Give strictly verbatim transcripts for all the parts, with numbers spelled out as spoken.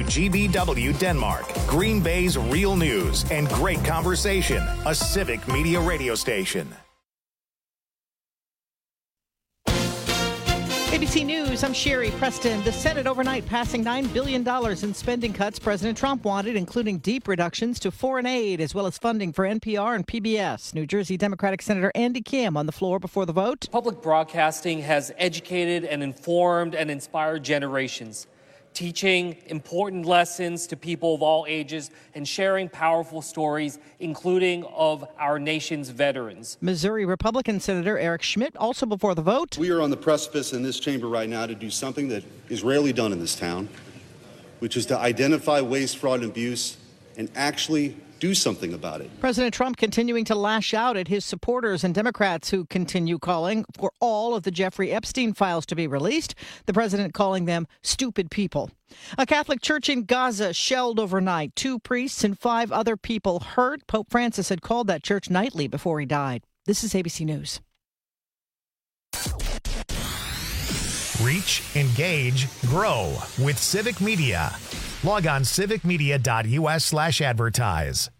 G B W Denmark, Green Bay's real news and great conversation, a Civic Media radio station. A B C News, I'm Sherry Preston. The Senate overnight passing nine billion dollars in spending cuts President Trump wanted, including deep reductions to foreign aid, as well as funding for N P R and P B S. New Jersey Democratic Senator Andy Kim on the floor before the vote. Public broadcasting has educated and informed and inspired generations, teaching important lessons to people of all ages and sharing powerful stories, including of our nation's veterans. Missouri Republican Senator Eric Schmidt also before the vote. We are on the precipice in this chamber right now to do something that is rarely done in this town, which is to identify waste, fraud, and abuse and actually do something about it. President Trump continuing to lash out at his supporters and Democrats who continue calling for all of the Jeffrey Epstein files to be released. The president calling them stupid people. A Catholic church in Gaza shelled overnight. Two priests and five other people hurt. Pope Francis had called that church nightly before he died. This is A B C News. Reach, engage, grow with Civic Media. Log on civicmedia.us slash advertise.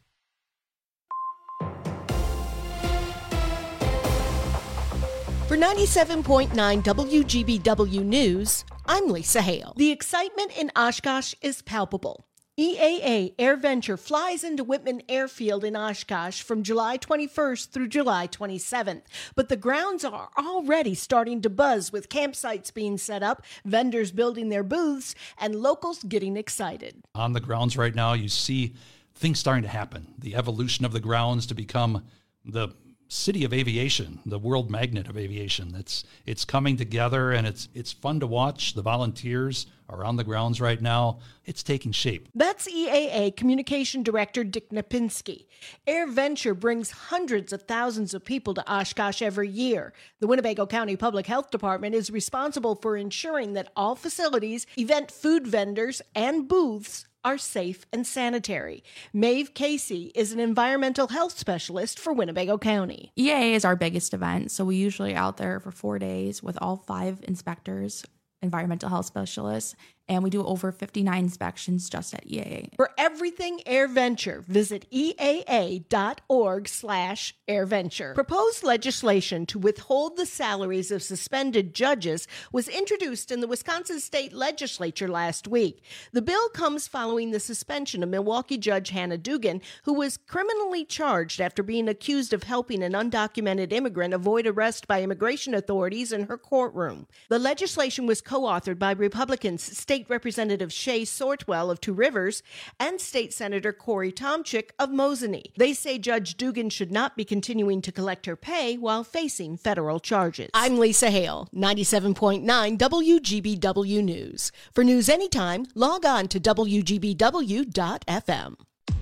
For ninety-seven point nine W G B W News, I'm Lisa Hale. The excitement in Oshkosh is palpable. E A A AirVenture flies into Whitman Airfield in Oshkosh from July twenty-first through July twenty-seventh. But the grounds are already starting to buzz with campsites being set up, vendors building their booths, and locals getting excited. On the grounds right now, you see things starting to happen. The evolution of the grounds to become the city of aviation, the world magnet of aviation. It's it's coming together, and it's it's fun to watch. The volunteers are on the grounds right now. It's taking shape. That's E A A Communication Director Dick Napinski. AirVenture brings hundreds of thousands of people to Oshkosh every year. The Winnebago County Public Health Department is responsible for ensuring that all facilities, event food vendors, and booths are safe and sanitary. Maeve Casey is an environmental health specialist for Winnebago County. E A A is our biggest event, so we usually out there for four days with all five inspectors, environmental health specialists, and we do over fifty-nine inspections just at E A A. For everything AirVenture, visit E A A dot org slash AirVenture. Proposed legislation to withhold the salaries of suspended judges was introduced in the Wisconsin State Legislature last week. The bill comes following the suspension of Milwaukee Judge Hannah Dugan, who was criminally charged after being accused of helping an undocumented immigrant avoid arrest by immigration authorities in her courtroom. The legislation was co-authored by Republicans State Representative Shay Sortwell of Two Rivers and State Senator Corey Tomczyk of Mosinee. They say Judge Dugan should not be continuing to collect her pay while facing federal charges. I'm Lisa Hale, ninety-seven point nine W G B W News. For news anytime, log on to W G B W dot F M.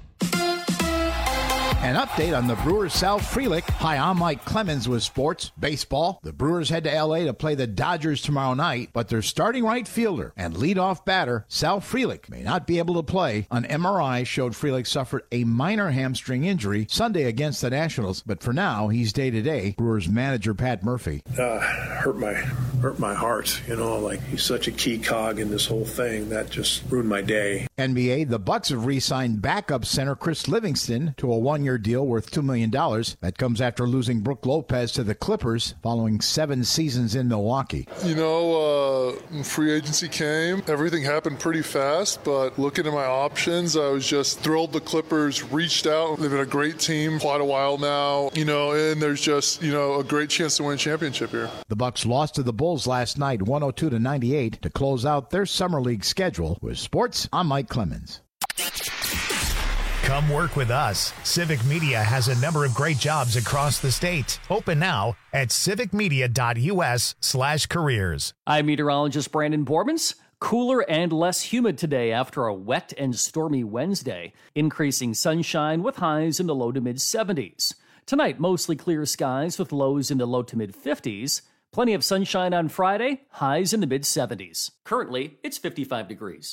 An update on the Brewers Sal Frelick. Hi, I'm Mike Clemens with sports, baseball. The Brewers head to L A to play the Dodgers tomorrow night, but their starting right fielder and leadoff batter, Sal Frelick, may not be able to play. An M R I showed Frelick suffered a minor hamstring injury Sunday against the Nationals, but for now, he's day-to-day. Brewers manager Pat Murphy. Uh, hurt my hurt my heart, you know, like he's such a key cog in this whole thing. That just ruined my day. N B A, the Bucks have re-signed backup center Chris Livingston to a one-year deal worth two million dollars. That comes after losing Brook Lopez to the Clippers following seven seasons in Milwaukee. You know, uh, free agency came. Everything happened pretty fast, but looking at my options, I was just thrilled the Clippers reached out. They've been a great team quite a while now, you know, and there's just, you know, a great chance to win a championship here. The Bucks lost to the Bulls last night, one oh two to ninety-eight, to close out their summer league schedule. With sports, I'm Mike Clemens. Come work with us. Civic Media has a number of great jobs across the state. Open now at civicmedia.us slash careers. I'm meteorologist Brandon Bormans. Cooler and less humid today after a wet and stormy Wednesday. Increasing sunshine with highs in the low to mid seventies. Tonight, mostly clear skies with lows in the low to mid fifties. Plenty of sunshine on Friday, highs in the mid seventies. Currently, it's fifty-five degrees.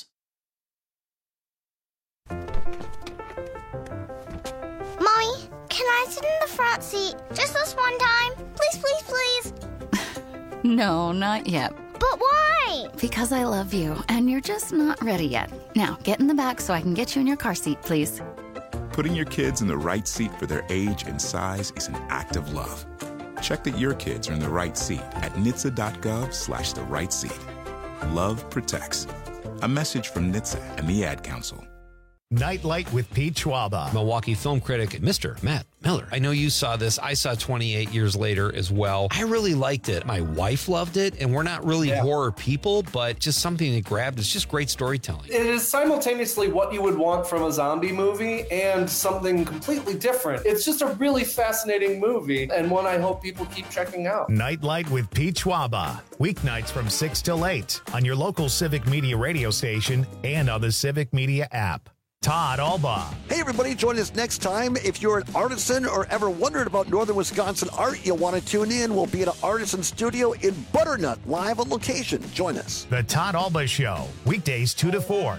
Mommy, can I sit in the front seat just this one time? Please, please, please. No, not yet. But why? Why? Because I love you, and you're just not ready yet. Now, get in the back so I can get you in your car seat, please. Putting your kids in the right seat for their age and size is an act of love. Check that your kids are in the right seat at N H T S A dot gov slash the right seat. Love protects. A message from N H T S A and the Ad Council. Nightlight with Pete Schwaba. Milwaukee film critic, Mister Matt Miller. I know you saw this. I saw twenty-eight years later as well. I really liked it. My wife loved it, and we're not really yeah. horror people, but just something that grabbed. It's just great storytelling. It is simultaneously what you would want from a zombie movie and something completely different. It's just a really fascinating movie, and one I hope people keep checking out. Nightlight with Pete Schwaba. Weeknights from six till eight on your local Civic Media radio station and on the Civic Media app. Todd Alba. Hey, everybody, join us next time. If you're an artisan or ever wondered about Northern Wisconsin art, you'll want to tune in. We'll be at an artisan studio in Butternut, live on location. Join us. The Todd Alba Show, weekdays two to four.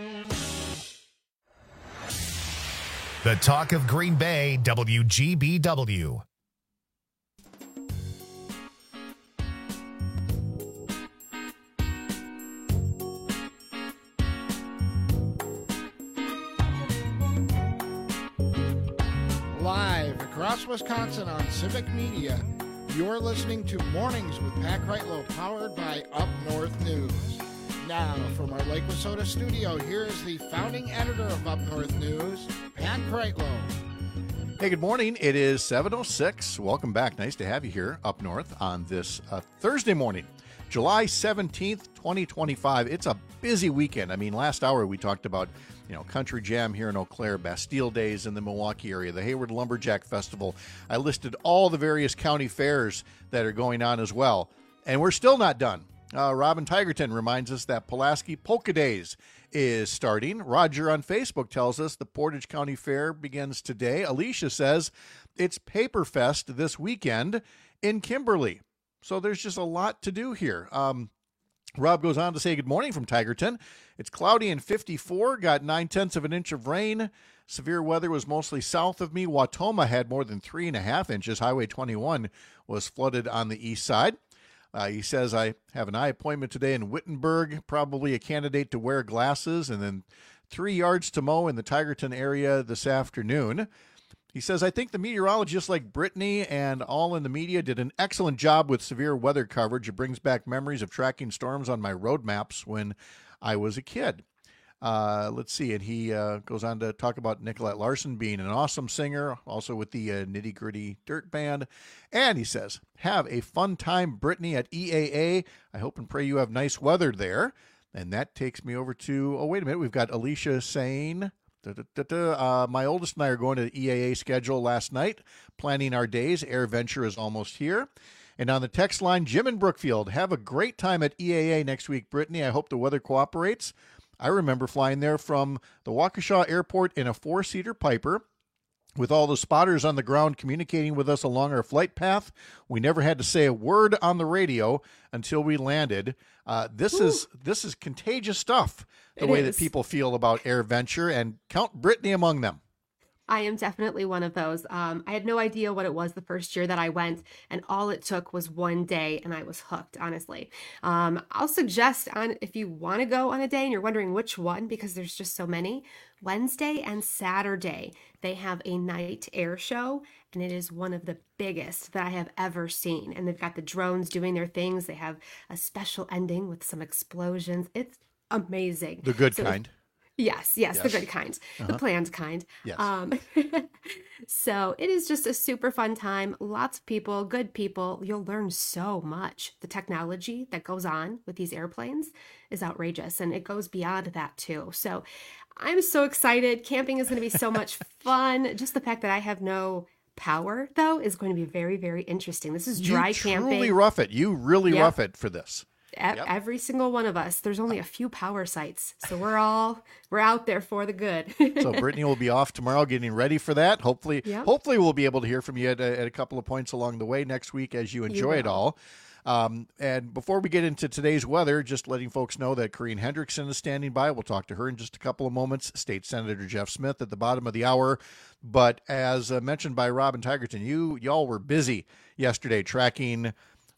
The Talk of Green Bay, W G B W. Live across Wisconsin on Civic Media, you're listening to Mornings with Pat Kreitlow, powered by Up North News. Now, from our Lake Wissota studio, here is the founding editor of Up North News, Pat Kreitlow. Hey, good morning. It is seven oh six. Welcome back. Nice to have you here up north on this uh, Thursday morning, July seventeenth, twenty twenty-five. It's a busy weekend. I mean, last hour we talked about You know, Country Jam here in Eau Claire, Bastille Days in the Milwaukee area, the Hayward Lumberjack Festival. I listed all the various county fairs that are going on as well. And we're still not done. Uh, Robin Tigerton reminds us that Pulaski Polka Days is starting. Roger on Facebook tells us the Portage County Fair begins today. Alicia says it's Paper Fest this weekend in Kimberly. So there's just a lot to do here. Um, Rob goes on to say good morning from Tigerton. It's cloudy and fifty-four, got nine-tenths of an inch of rain. Severe weather was mostly south of me. Wautoma had more than three and a half inches. Highway twenty-one was flooded on the east side. Uh, he says, I have an eye appointment today in Wittenberg, probably a candidate to wear glasses, and then three yards to mow in the Tigerton area this afternoon. He says, I think the meteorologists like Brittany and all in the media did an excellent job with severe weather coverage. It brings back memories of tracking storms on my road maps when I was a kid. Uh, let's see. And he uh, goes on to talk about Nicolette Larson being an awesome singer, also with the uh, Nitty Gritty Dirt Band. And he says, have a fun time, Brittany, at E A A. I hope and pray you have nice weather there. And that takes me over to, oh, wait a minute. We've got Alicia saying... Da, da, da, da. Uh, my oldest and I are going to the E A A schedule last night, planning our days. Air Venture is almost here. And on the text line, Jim in Brookfield, have a great time at E A A next week, Brittany. I hope the weather cooperates. I remember flying there from the Waukesha Airport in a four-seater Piper with all the spotters on the ground communicating with us along our flight path. We never had to say a word on the radio until we landed. Uh, this Ooh. is this is contagious stuff, the it way is. that people feel about Air Venture, and count Brittany among them. I am definitely one of those. Um, I had no idea what it was the first year that I went, and all it took was one day, and I was hooked, honestly. Um, I'll suggest, on if you want to go on a day and you're wondering which one, because there's just so many, Wednesday and Saturday, they have a night air show, and it is one of the biggest that I have ever seen. And they've got the drones doing their things. They have a special ending with some explosions. It's amazing. The good so kind. Yes, yes, Yes. the good kind, Uh-huh. the planned kind. Yes. Um, so it is just a super fun time. Lots of people, good people. You'll learn so much. The technology that goes on with these airplanes is outrageous, and it goes beyond that too. So I'm so excited. Camping is going to be so much fun. Just the fact that I have no power, though, is going to be very, very interesting. This is dry you camping. truly rough it. You really Yep. rough it for this. E- Yep. Every single one of us. There's only a few power sites, so we're all we're out there for the good. So Brittany will be off tomorrow getting ready for that. Hopefully, Yep. hopefully we'll be able to hear from you at a, at a couple of points along the way next week as you enjoy it will. all. Um, and before we get into today's weather, just letting folks know that Corinne Hendrickson is standing by. We'll talk to her in just a couple of moments. State Senator Jeff Smith at the bottom of the hour. But as uh, mentioned by Robin Tigerton, you y'all were busy yesterday tracking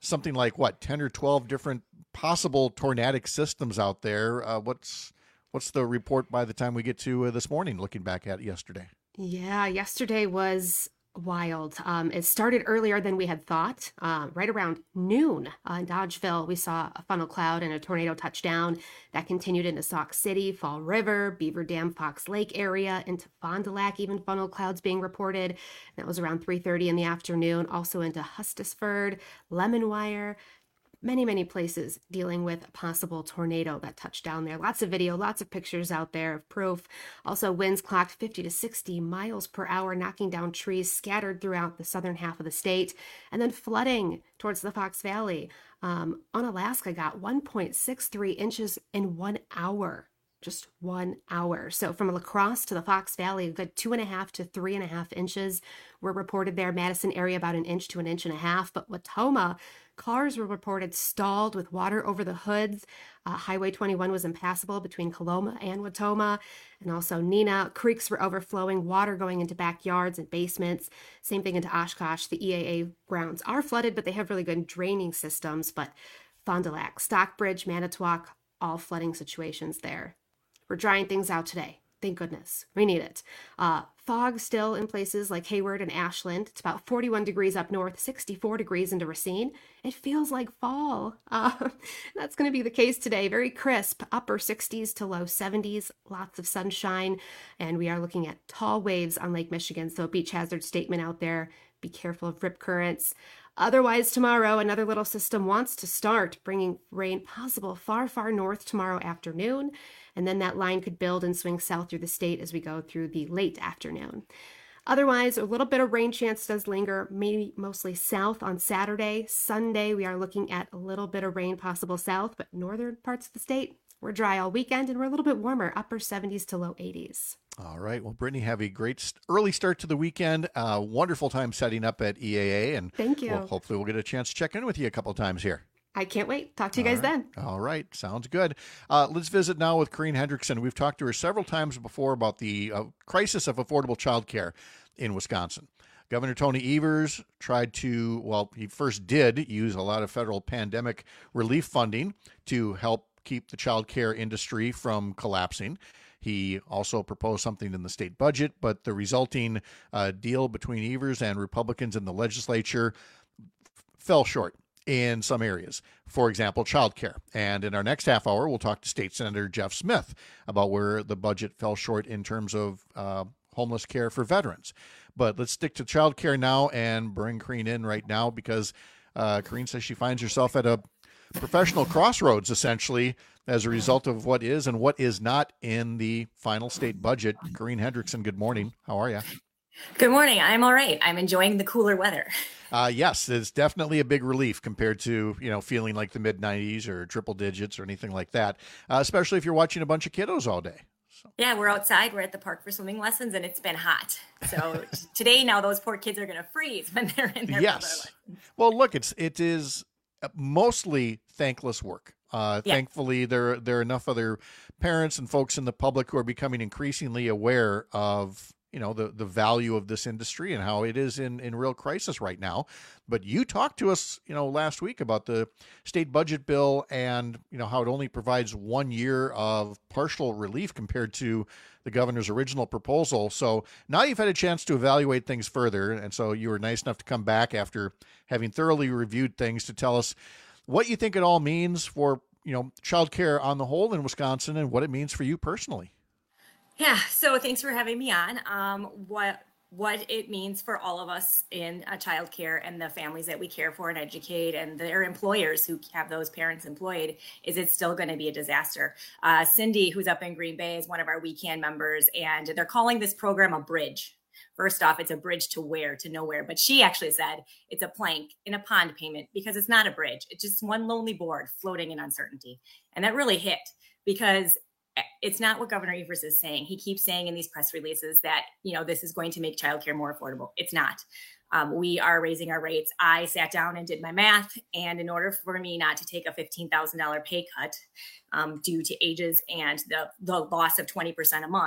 something like what, ten or twelve different possible tornadic systems out there. Uh, what's what's the report by the time we get to uh, this morning, looking back at yesterday? Yeah, yesterday was wild. Um, it started earlier than we had thought. Uh, right around noon uh, in Dodgeville, we saw a funnel cloud and a tornado touchdown that continued into Sauk City, Fall River, Beaver Dam, Fox Lake area, into Fond du Lac, even funnel clouds being reported. That was around three thirty in the afternoon. Also into Hustisford, Lemonwire, many, many places dealing with a possible tornado that touched down there. Lots of video, lots of pictures out there of proof. Also, winds clocked fifty to sixty miles per hour, knocking down trees scattered throughout the southern half of the state, and then flooding towards the Fox Valley. Um, Unalaska got one point six three inches in one hour. Just one hour. So from La Crosse to the Fox Valley, a good two and a half to three and a half inches were reported there. Madison area about an inch to an inch and a half. But Watoma, cars were reported stalled with water over the hoods. Uh, Highway twenty-one was impassable between Coloma and Watoma. And also Neenah. Creeks were overflowing, water going into backyards and basements. Same thing into Oshkosh. The E A A grounds are flooded, but they have really good draining systems. But Fond du Lac, Stockbridge, Manitowoc, all flooding situations there. We're drying things out today. Thank goodness. We need it. Uh, fog still in places like Hayward and Ashland. It's about forty-one degrees up north, sixty-four degrees into Racine. It feels like fall. Uh, that's going to be the case today. Very crisp, upper sixties to low seventies. Lots of sunshine. And we are looking at tall waves on Lake Michigan. So beach hazard statement out there. Be careful of rip currents. Otherwise, tomorrow, another little system wants to start, bringing rain possible far, far north tomorrow afternoon. And then that line could build and swing south through the state as we go through the late afternoon. Otherwise, a little bit of rain chance does linger, maybe mostly south on Saturday. Sunday, we are looking at a little bit of rain possible south, but northern parts of the state, we're dry all weekend and we're a little bit warmer, upper seventies to low eighties. All right. Well, Brittany, have a great st- early start to the weekend. Uh, wonderful time setting up at E A A. And thank you. Well, hopefully we'll get a chance to check in with you a couple times here. I can't wait. Talk to you guys All right. then. All right. Sounds good. Uh, let's visit now with Corrine Hendrickson. We've talked to her several times before about the uh, crisis of affordable childcare in Wisconsin. Governor Tony Evers tried to, well, he first did use a lot of federal pandemic relief funding to help keep the childcare industry from collapsing. He also proposed something in the state budget, but the resulting uh, deal between Evers and Republicans in the legislature f- fell short in some areas. For example, childcare. And in our next half hour, we'll talk to State Senator Jeff Smith about where the budget fell short in terms of uh, homeless care for veterans. But let's stick to childcare now and bring Corrine in right now because uh, Corrine says she finds herself at a professional crossroads, essentially, as a result of what is and what is not in the final state budget. Corrine Hendrickson, good morning. How are you? Good morning. I'm all right. I'm enjoying the cooler weather. Uh, yes, it's definitely a big relief compared to, you know, feeling like the mid nineties or triple digits or anything like that, uh, especially if you're watching a bunch of kiddos all day. So. Yeah, we're outside. We're at the park for swimming lessons, and it's been hot. So today, now those poor kids are going to freeze when they're in their Yes. Well, look, it's it is mostly thankless work. Uh, Yeah. Thankfully, there there are enough other parents and folks in the public who are becoming increasingly aware of, you know, the, the value of this industry and how it is in, in real crisis right now. But you talked to us, you know, last week about the state budget bill and, you know, how it only provides one year of partial relief compared to the governor's original proposal. So now you've had a chance to evaluate things further. And so you were nice enough to come back after having thoroughly reviewed things to tell us what you think it all means for, you know, childcare on the whole in Wisconsin and what it means for you personally. Yeah, so thanks for having me on. Um, what what it means for all of us in uh, childcare and the families that we care for and educate and their employers who have those parents employed is it's still going to be a disaster. Uh, Cindy, who's up in Green Bay, is one of our weekend members, and they're calling this program a bridge. First off, it's a bridge to where? To nowhere. But she actually said it's a plank in a pond payment because it's not a bridge. It's just one lonely board floating in uncertainty. And that really hit because it's not what Governor Evers is saying. He keeps saying in these press releases that, you know, this is going to make childcare more affordable. It's not. Um, we are raising our rates. I sat down and did my math. And in order for me not to take a fifteen thousand dollars pay cut um, due to ages and the, the loss of twenty percent a month,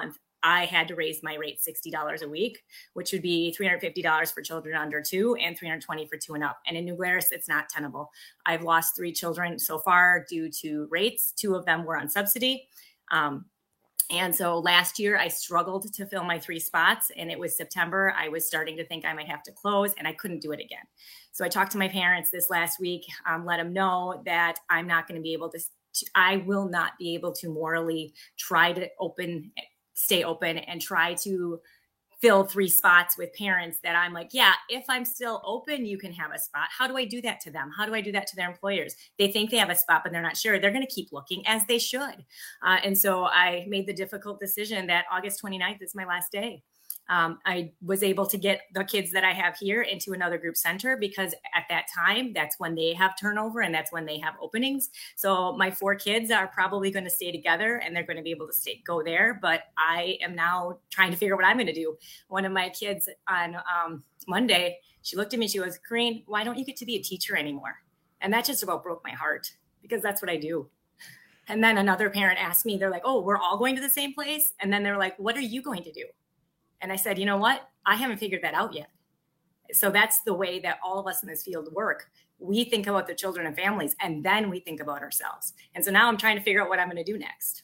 I had to raise my rate sixty dollars a week, which would be three hundred fifty dollars for children under two and three hundred twenty dollars for two and up. And in New Glarus, it's not tenable. I've lost three children so far due to rates. Two of them were on subsidy. Um, And so last year I struggled to fill my three spots, and it was September. I was starting to think I might have to close, and I couldn't do it again. So I talked to my parents this last week, um, let them know that I'm not going to be able to, I will not be able to morally try to open, stay open and try to fill three spots with parents that I'm like, yeah, if I'm still open, you can have a spot. How do I do that to them? How do I do that to their employers? They think they have a spot, but they're not sure. They're going to keep looking, as they should. Uh, and so I made the difficult decision that August twenty-ninth is my last day. Um, I was able to get the kids that I have here into another group center because at that time, that's when they have turnover and that's when they have openings. So my four kids are probably going to stay together and they're going to be able to stay, go there. But I am now trying to figure out what I'm going to do. One of my kids on um, Monday, she looked at me, she goes, Corrine, why don't you get to be a teacher anymore? And that just about broke my heart because that's what I do. And then another parent asked me, they're like, oh, we're all going to the same place. And then they're like, what are you going to do? And I said, you know what? I haven't figured that out yet. So that's the way that all of us in this field work. We think about the children and families, and then we think about ourselves. And so now I'm trying to figure out what I'm going to do next.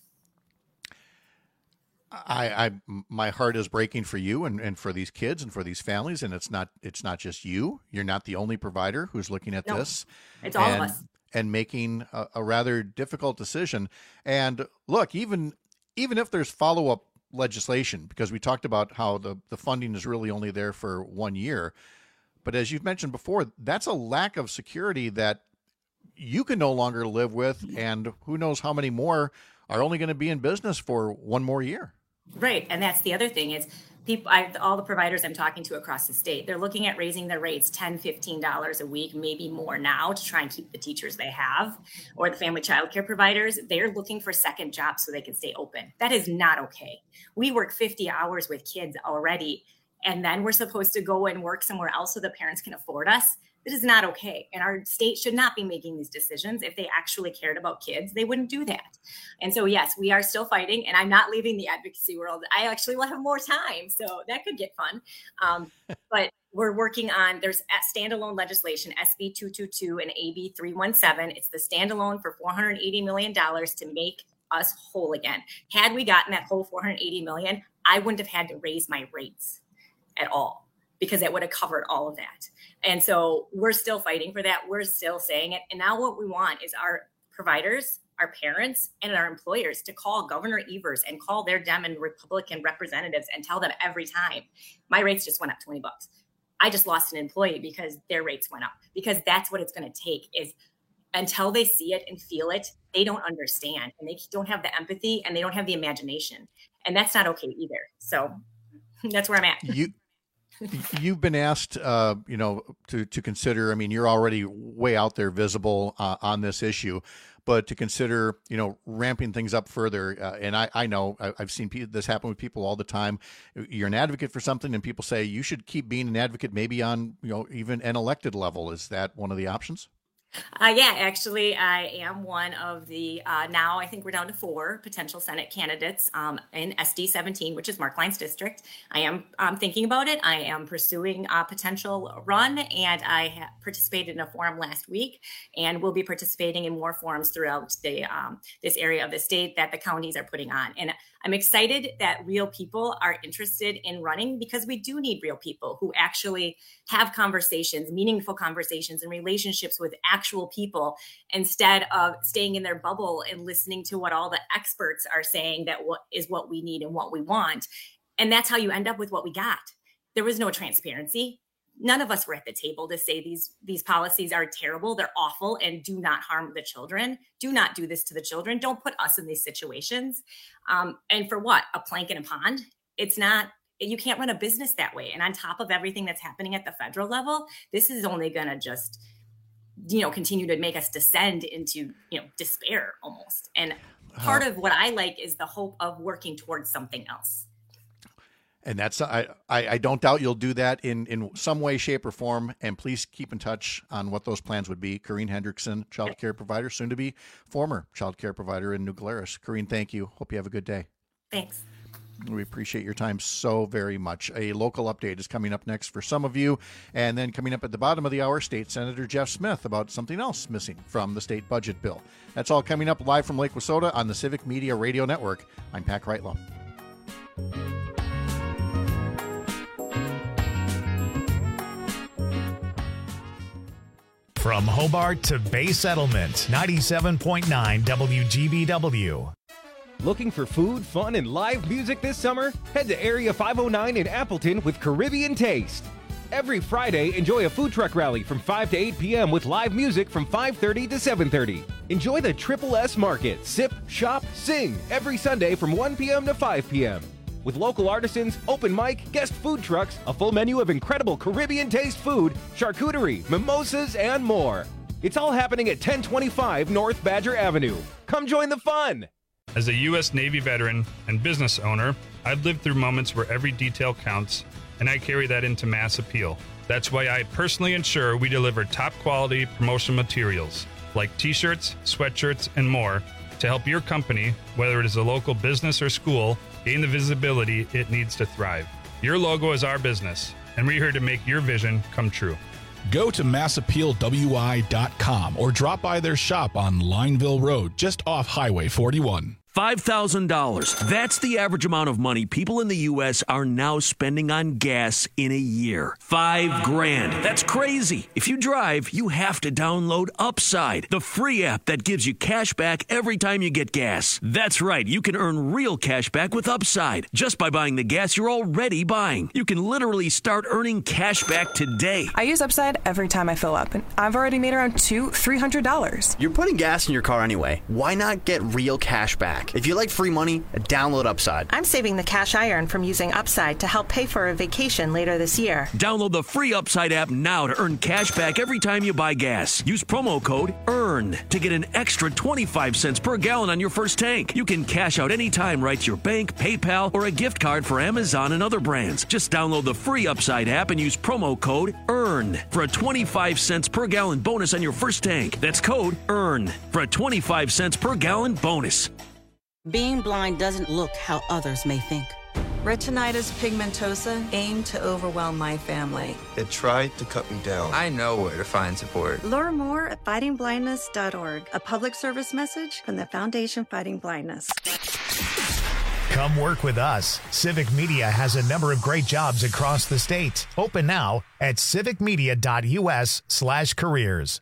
I, I, my heart is breaking for you and, and for these kids and for these families. And it's not, it's not just you. You're not the only provider who's looking at No, this. it's all and, of us. And making a, a rather difficult decision. And look, even, even if there's follow-up legislation, because we talked about how the, the funding is really only there for one year. But as you've mentioned before, that's a lack of security that you can no longer live with. And who knows how many more are only going to be in business for one more year. Right. And that's the other thing is people, I, all the providers I'm talking to across the state, they're looking at raising their rates ten dollars, fifteen dollars a week, maybe more now to try and keep the teachers they have, or the family childcare providers. They're looking for second jobs so they can stay open. That is not okay. We work fifty hours with kids already, and then we're supposed to go and work somewhere else so the parents can afford us. This is not okay. And our state should not be making these decisions. If they actually cared about kids, they wouldn't do that. And so, yes, we are still fighting, and I'm not leaving the advocacy world. I actually will have more time, so that could get fun. Um, but we're working on, there's standalone legislation, S B two twenty-two and A B three seventeen. It's the standalone for four hundred eighty million dollars to make us whole again. Had we gotten that whole four hundred eighty million dollars, I wouldn't have had to raise my rates at all, because it would have covered all of that. And so we're still fighting for that. We're still saying it. And now what we want is our providers, our parents, and our employers to call Governor Evers and call their Dem and Republican representatives and tell them every time, my rates just went up twenty bucks. I just lost an employee because their rates went up, because that's what it's going to take is until they see it and feel it, they don't understand, and they don't have the empathy, and they don't have the imagination. And that's not okay either. So that's where I'm at. You, You've been asked, uh, you know, to, to consider, I mean, you're already way out there visible uh, on this issue, but to consider, you know, ramping things up further. Uh, and I, I know I've seen this happen with people all the time. You're an advocate for something and people say you should keep being an advocate, maybe on, you know, even an elected level. Is that one of the options? Uh, yeah, actually, I am one of the, uh, now I think we're down to four potential Senate candidates um, in S D seventeen, which is Mark Lyons' district. I am um, thinking about it. I am pursuing a potential run, and I ha- participated in a forum last week, and will be participating in more forums throughout the um, this area of the state that the counties are putting on. And I'm excited that real people are interested in running, because we do need real people who actually have conversations, meaningful conversations and relationships with actual people, instead of staying in their bubble and listening to what all the experts are saying that what is what we need and what we want. And that's how you end up with what we got. There was no transparency. None of us were at the table to say these, these policies are terrible, they're awful, and do not harm the children. Do not do this to the children. Don't put us in these situations. Um, and for what? A plank in a pond? It's not, you can't run a business that way. And on top of everything that's happening at the federal level, this is only going to just, you know, continue to make us descend into, you know, despair almost. And part uh, of what I like is the hope of working towards something else. And that's, I, I, I don't doubt you'll do that in, in some way, shape, or form. And please keep in touch on what those plans would be. Corrine Hendrickson, child care provider, soon to be former child care provider in New Glarus. Corrine, thank you. Hope you have a good day. Thanks. We appreciate your time so very much. A local update is coming up next for some of you. And then coming up at the bottom of the hour, State Senator Jeff Smith about something else missing from the state budget bill. That's all coming up live from Lake Wissota on the Civic Media Radio Network. I'm Pat Kreitlow. From Hobart to Bay Settlement, ninety-seven point nine W G B W. Looking for food, fun, and live music this summer? Head to Area five oh nine in Appleton with Caribbean Taste. Every Friday, enjoy a food truck rally from five to eight p.m. with live music from five thirty to seven thirty. Enjoy the Triple S Market, sip, shop, sing every Sunday from one p.m. to five p.m. With local artisans, open mic, guest food trucks, a full menu of incredible Caribbean taste food, charcuterie, mimosas, and more. It's all happening at ten twenty-five North Badger Avenue. Come join the fun! As a U S Navy veteran and business owner, I've lived through moments where every detail counts, and I carry that into mass appeal. That's why I personally ensure we deliver top quality promotional materials like t-shirts, sweatshirts, and more to help your company, whether it is a local business or school, gain the visibility it needs to thrive. Your logo is our business, and we're here to make your vision come true. Go to mass appeal w i dot com or drop by their shop on Lineville Road, just off Highway forty-one. five thousand dollars. That's the average amount of money people in the U S are now spending on gas in a year. Five grand. That's crazy. If you drive, you have to download Upside, the free app that gives you cash back every time you get gas. That's right. You can earn real cash back with Upside just by buying the gas you're already buying. You can literally start earning cash back today. I use Upside every time I fill up, and I've already made around two, three hundred dollars. You're putting gas in your car anyway. Why not get real cash back? If you like free money, download Upside. I'm saving the cash I earn from using Upside to help pay for a vacation later this year. Download the free Upside app now to earn cash back every time you buy gas. Use promo code EARN to get an extra twenty-five cents per gallon on your first tank. You can cash out anytime right to your bank, PayPal, or a gift card for Amazon and other brands. Just download the free Upside app and use promo code EARN for a twenty-five cents per gallon bonus on your first tank. That's code EARN for a twenty-five cents per gallon bonus. Being blind doesn't look how others may think. Retinitis pigmentosa aimed to overwhelm my family. It tried to cut me down. I know where to find support. Learn more at fighting blindness dot org. A public service message from the Foundation Fighting Blindness. Come work with us. Civic Media has a number of great jobs across the state. Open now at civic media dot u s slash careers.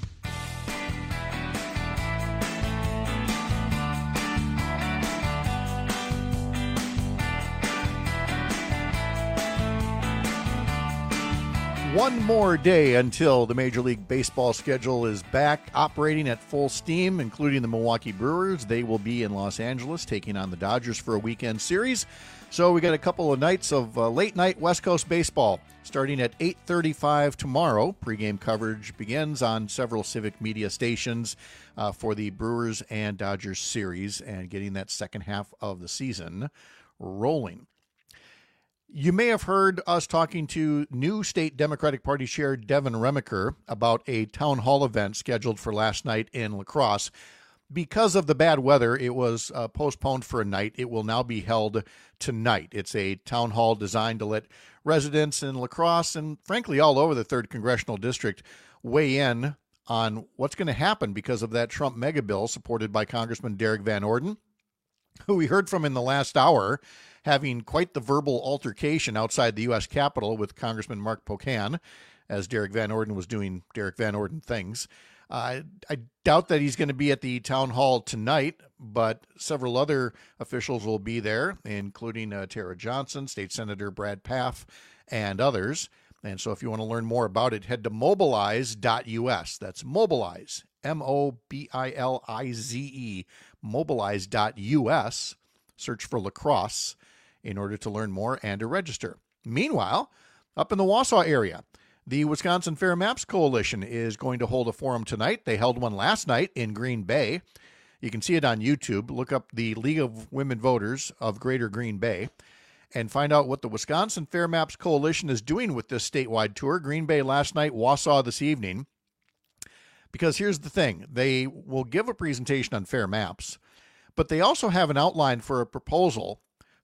One more day until the Major League Baseball schedule is back operating at full steam, including the Milwaukee Brewers. They will be in Los Angeles taking on the Dodgers for a weekend series. So we got a couple of nights of uh, late-night West Coast baseball starting at eight thirty-five tomorrow. Pre-game coverage begins on several Civic Media stations uh, for the Brewers and Dodgers series and getting that second half of the season rolling. You may have heard us talking to new state Democratic Party Chair Devin Remiker about a town hall event scheduled for last night in La Crosse. Because of the bad weather, it was uh, postponed for a night. It will now be held tonight. It's a town hall designed to let residents in La Crosse and, frankly, all over the third Congressional District weigh in on what's going to happen because of that Trump mega bill supported by Congressman Derek Van Orden, who we heard from in the last hour, having quite the verbal altercation outside the U S Capitol with Congressman Mark Pocan, as Derek Van Orden was doing Derek Van Orden things. Uh, I doubt that he's going to be at the town hall tonight, but several other officials will be there, including uh, Tara Johnson, State Senator Brad Pfaff, and others. And so if you want to learn more about it, head to mobilize dot u s. That's Mobilize, M O B I L I Z E, mobilize dot u s. Search for La Crosse in order to learn more and to register. Meanwhile, up in the Wausau area, the Wisconsin Fair Maps Coalition is going to hold a forum tonight. They held one last night in Green Bay. You can see it on YouTube. Look up the League of Women Voters of Greater Green Bay and find out what the Wisconsin Fair Maps Coalition is doing with this statewide tour. Green Bay last night, Wausau this evening. Because here's the thing. They will give a presentation on fair maps, but they also have an outline for a proposal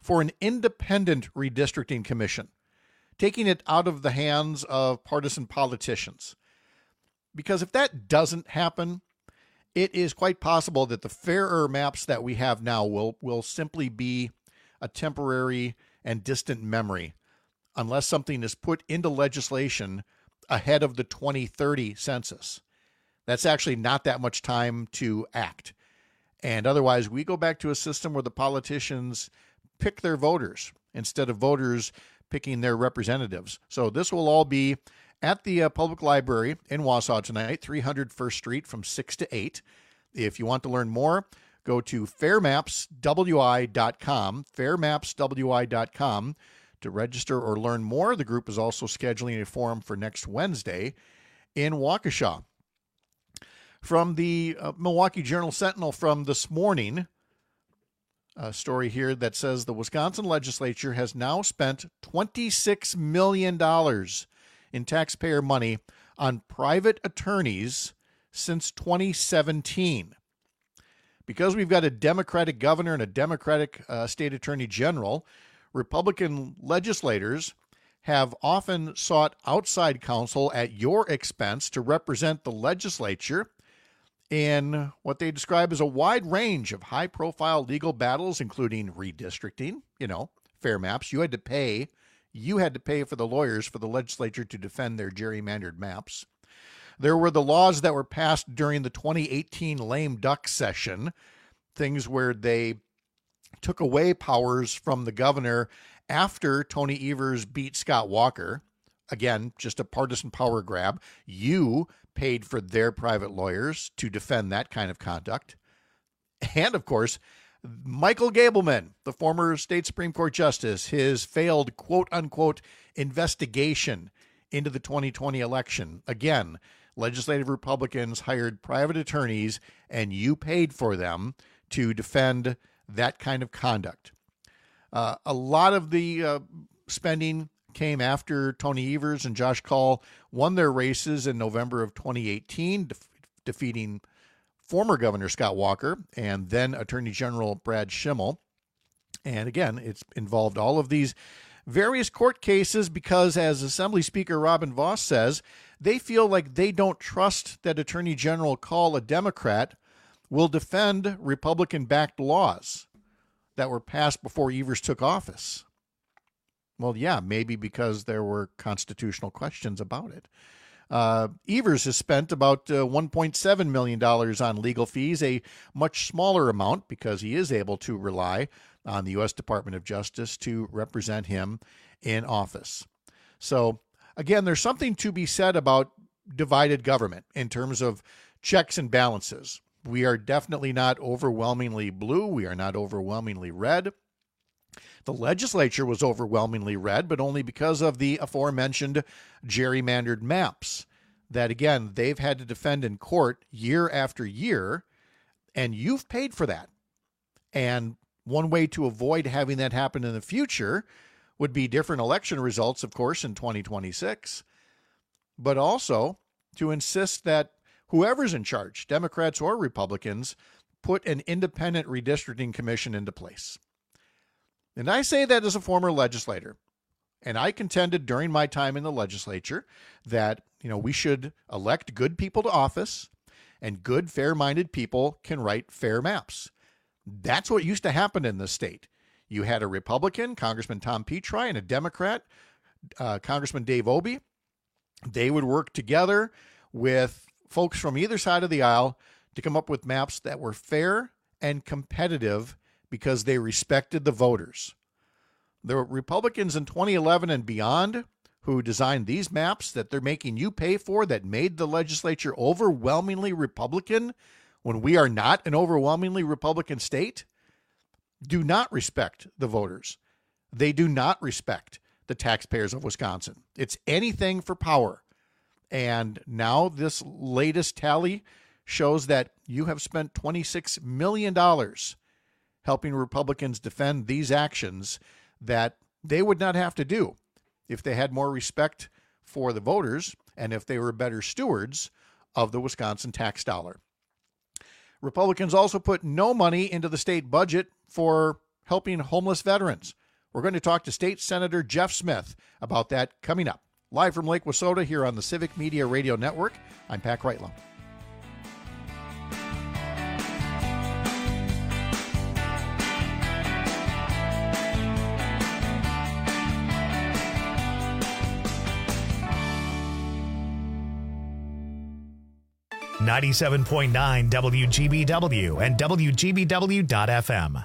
for an independent redistricting commission, taking it out of the hands of partisan politicians. Because if that doesn't happen, it is quite possible that the fairer maps that we have now will, will simply be a temporary and distant memory unless something is put into legislation ahead of the twenty thirty census. That's actually not that much time to act. And otherwise, we go back to a system where the politicians pick their voters instead of voters picking their representatives. So this will all be at the uh, Public Library in Wausau tonight, three hundred First Street from six to eight. If you want to learn more, go to fair maps w i dot com, fair maps w i dot com to register or learn more. The group is also scheduling a forum for next Wednesday in Waukesha. From the uh, Milwaukee Journal-Sentinel from this morning, a story here that says the Wisconsin legislature has now spent twenty-six million dollars in taxpayer money on private attorneys since twenty seventeen. Because we've got a Democratic governor and a Democratic uh, state attorney general, Republican legislators have often sought outside counsel at your expense to represent the legislature in what they describe as a wide range of high-profile legal battles, including redistricting, you know, fair maps. You had to pay, you had to pay for the lawyers for the legislature to defend their gerrymandered maps. There were the laws that were passed during the twenty eighteen lame duck session, things where they took away powers from the governor after Tony Evers beat Scott Walker. Again, just a partisan power grab. You paid for their private lawyers to defend that kind of conduct. And, of course, Michael Gableman, the former state Supreme Court justice, his failed quote-unquote investigation into the twenty twenty election. Again, legislative Republicans hired private attorneys, and you paid for them to defend that kind of conduct. Uh, a lot of the uh, spending came after Tony Evers and Josh Kaul won their races in November of twenty eighteen, de- defeating former Governor Scott Walker and then Attorney General Brad Schimmel. And again, it's involved all of these various court cases because, as Assembly Speaker Robin Vos says, they feel like they don't trust that Attorney General Kaul, a Democrat, will defend Republican-backed laws that were passed before Evers took office. Well, yeah, maybe because there were constitutional questions about it. Uh, Evers has spent about uh, one point seven million dollars on legal fees, a much smaller amount because he is able to rely on the U S Department of Justice to represent him in office. So, again, there's something to be said about divided government in terms of checks and balances. We are definitely not overwhelmingly blue. We are not overwhelmingly red. The legislature was overwhelmingly red, but only because of the aforementioned gerrymandered maps that, again, they've had to defend in court year after year, and you've paid for that. And one way to avoid having that happen in the future would be different election results, of course, in twenty twenty-six, but also to insist that whoever's in charge, Democrats or Republicans, put an independent redistricting commission into place. And I say that as a former legislator. And I contended during my time in the legislature that, you know, we should elect good people to office, and good, fair-minded people can write fair maps. That's what used to happen in this state. You had a Republican, Congressman Tom Petri, and a Democrat, uh, Congressman Dave Obey. They would work together with folks from either side of the aisle to come up with maps that were fair and competitive because they respected the voters. There were Republicans in twenty eleven and beyond who designed these maps that they're making you pay for that made the legislature overwhelmingly Republican when we are not an overwhelmingly Republican state, do not respect the voters. They do not respect the taxpayers of Wisconsin. It's anything for power. And now this latest tally shows that you have spent twenty-six million dollars helping Republicans defend these actions that they would not have to do if they had more respect for the voters and if they were better stewards of the Wisconsin tax dollar. Republicans also put no money into the state budget for helping homeless veterans. We're going to talk to State Senator Jeff Smith about that coming up. Live from Lake Wissota here on the Civic Media Radio Network, I'm Pat Kreitlow. ninety-seven point nine W G B W and W G B W dot F M.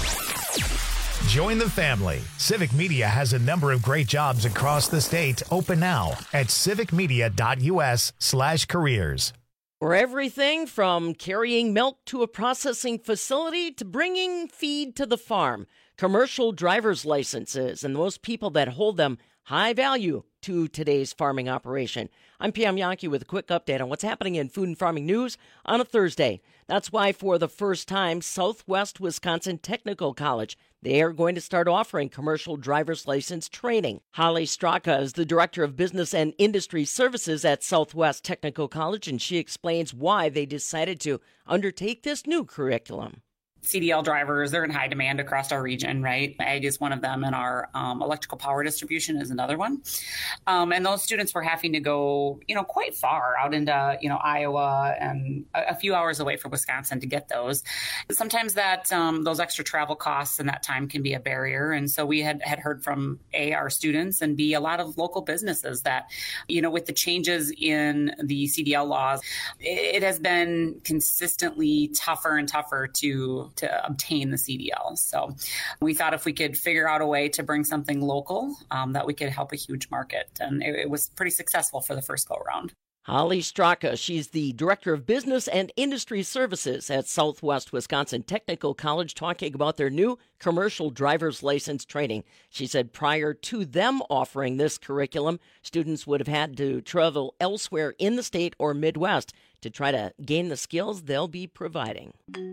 Join the family. Civic Media has a number of great jobs across the state open now at civic media dot U S slash careers. For everything from carrying milk to a processing facility to bringing feed to the farm, commercial driver's licenses and most people that hold them high value to today's farming operation. I'm Pam Yankee with a quick update on what's happening in food and farming news on a Thursday. That's why for the first time, Southwest Wisconsin Technical College, they are going to start offering commercial driver's license training. Holly Straka is the Director of Business and Industry Services at Southwest Technical College, and she explains why they decided to undertake this new curriculum. C D L drivers, they're in high demand across our region, right? Ag is one of them, and our um, electrical power distribution is another one. Um, and those students were having to go, you know, quite far out into, you know, Iowa and a, a few hours away from Wisconsin to get those. Sometimes that um, those extra travel costs and that time can be a barrier. And so we had, had heard from A, our students, and B, a lot of local businesses that, you know, with the changes in the C D L laws, it, it has been consistently tougher and tougher to to obtain the C D L. So we thought if we could figure out a way to bring something local, um, that we could help a huge market. And it, it was pretty successful for the first go around. Holly Straka, she's the Director of Business and Industry Services at Southwest Wisconsin Technical College, talking about their new commercial driver's license training. She said prior to them offering this curriculum, students would have had to travel elsewhere in the state or Midwest to try to gain the skills they'll be providing.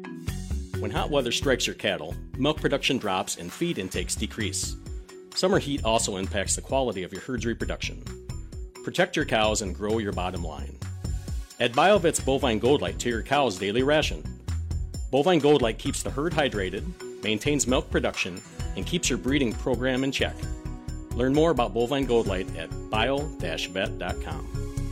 When hot weather strikes your cattle, milk production drops and feed intakes decrease. Summer heat also impacts the quality of your herd's reproduction. Protect your cows and grow your bottom line. Add BioVet's Bovine Gold Light to your cow's daily ration. Bovine Gold Light keeps the herd hydrated, maintains milk production, and keeps your breeding program in check. Learn more about Bovine Gold Light at bio dash vet dot com.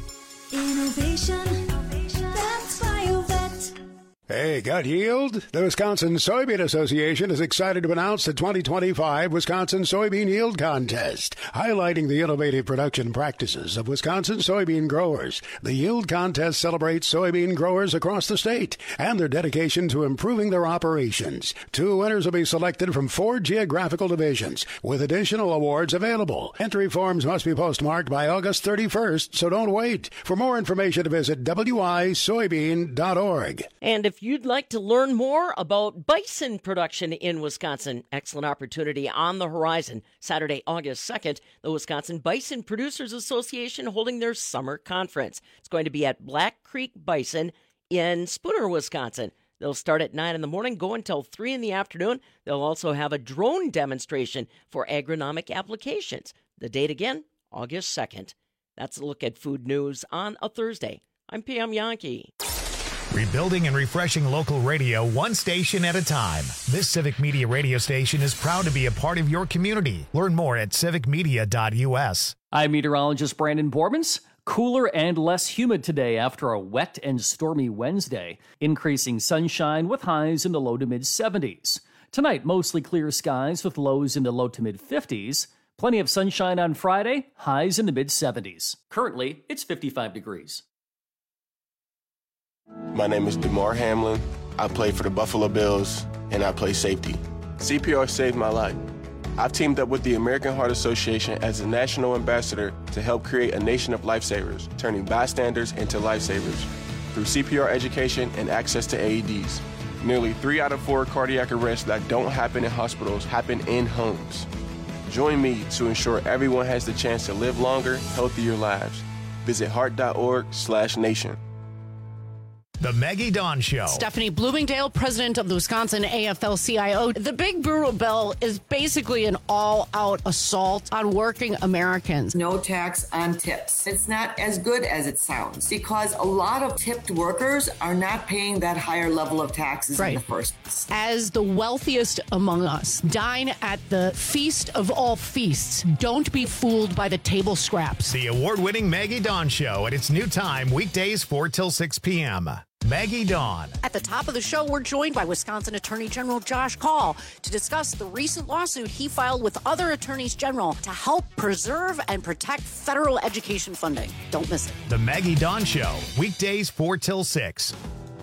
Innovation, that's BioVet. Hey, gut yield? The Wisconsin Soybean Association is excited to announce the twenty twenty-five Wisconsin Soybean Yield Contest, highlighting the innovative production practices of Wisconsin soybean growers. The Yield Contest celebrates soybean growers across the state and their dedication to improving their operations. Two winners will be selected from four geographical divisions, with additional awards available. Entry forms must be postmarked by August thirty-first, so don't wait. For more information, visit w i soybean dot org. And if you'd like to learn more about bison production in Wisconsin, excellent opportunity on the horizon. Saturday, August second, the Wisconsin Bison Producers Association holding their summer conference. It's going to be at Black Creek Bison in Spooner, Wisconsin. They'll start at nine in the morning, go until three in the afternoon. They'll also have a drone demonstration for agronomic applications. The date again, August second. That's a look at food news on a Thursday. I'm Pam Yankee. Rebuilding and refreshing local radio one station at a time. This Civic Media radio station is proud to be a part of your community. Learn more at civic media dot U S. I'm meteorologist Brandon Bormans. Cooler and less humid today after a wet and stormy Wednesday. Increasing sunshine with highs in the low to mid seventies. Tonight, mostly clear skies with lows in the low to mid fifties. Plenty of sunshine on Friday, highs in the mid seventies. Currently, it's fifty-five degrees. My name is DeMar Hamlin. I play for the Buffalo Bills, and I play safety. C P R saved my life. I've teamed up with the American Heart Association as a national ambassador to help create a nation of lifesavers, turning bystanders into lifesavers through C P R education and access to A E Ds. Nearly three out of four cardiac arrests that don't happen in hospitals happen in homes. Join me to ensure everyone has the chance to live longer, healthier lives. Visit heart dot org slash nation. The Maggie Dawn Show. Stephanie Bloomingdale, president of the Wisconsin A F L C I O. The Big Brutal Bill is basically an all-out assault on working Americans. No tax on tips. It's not as good as it sounds because a lot of tipped workers are not paying that higher level of taxes right. in the first place. As the wealthiest among us, dine at the feast of all feasts. Don't be fooled by the table scraps. The award-winning Maggie Dawn Show at its new time, weekdays four till six p.m. Maggie Dawn. At the top of the show, we're joined by Wisconsin Attorney General Josh Kaul to discuss the recent lawsuit he filed with other attorneys general to help preserve and protect federal education funding. Don't miss it. The Maggie Dawn Show, weekdays four till six.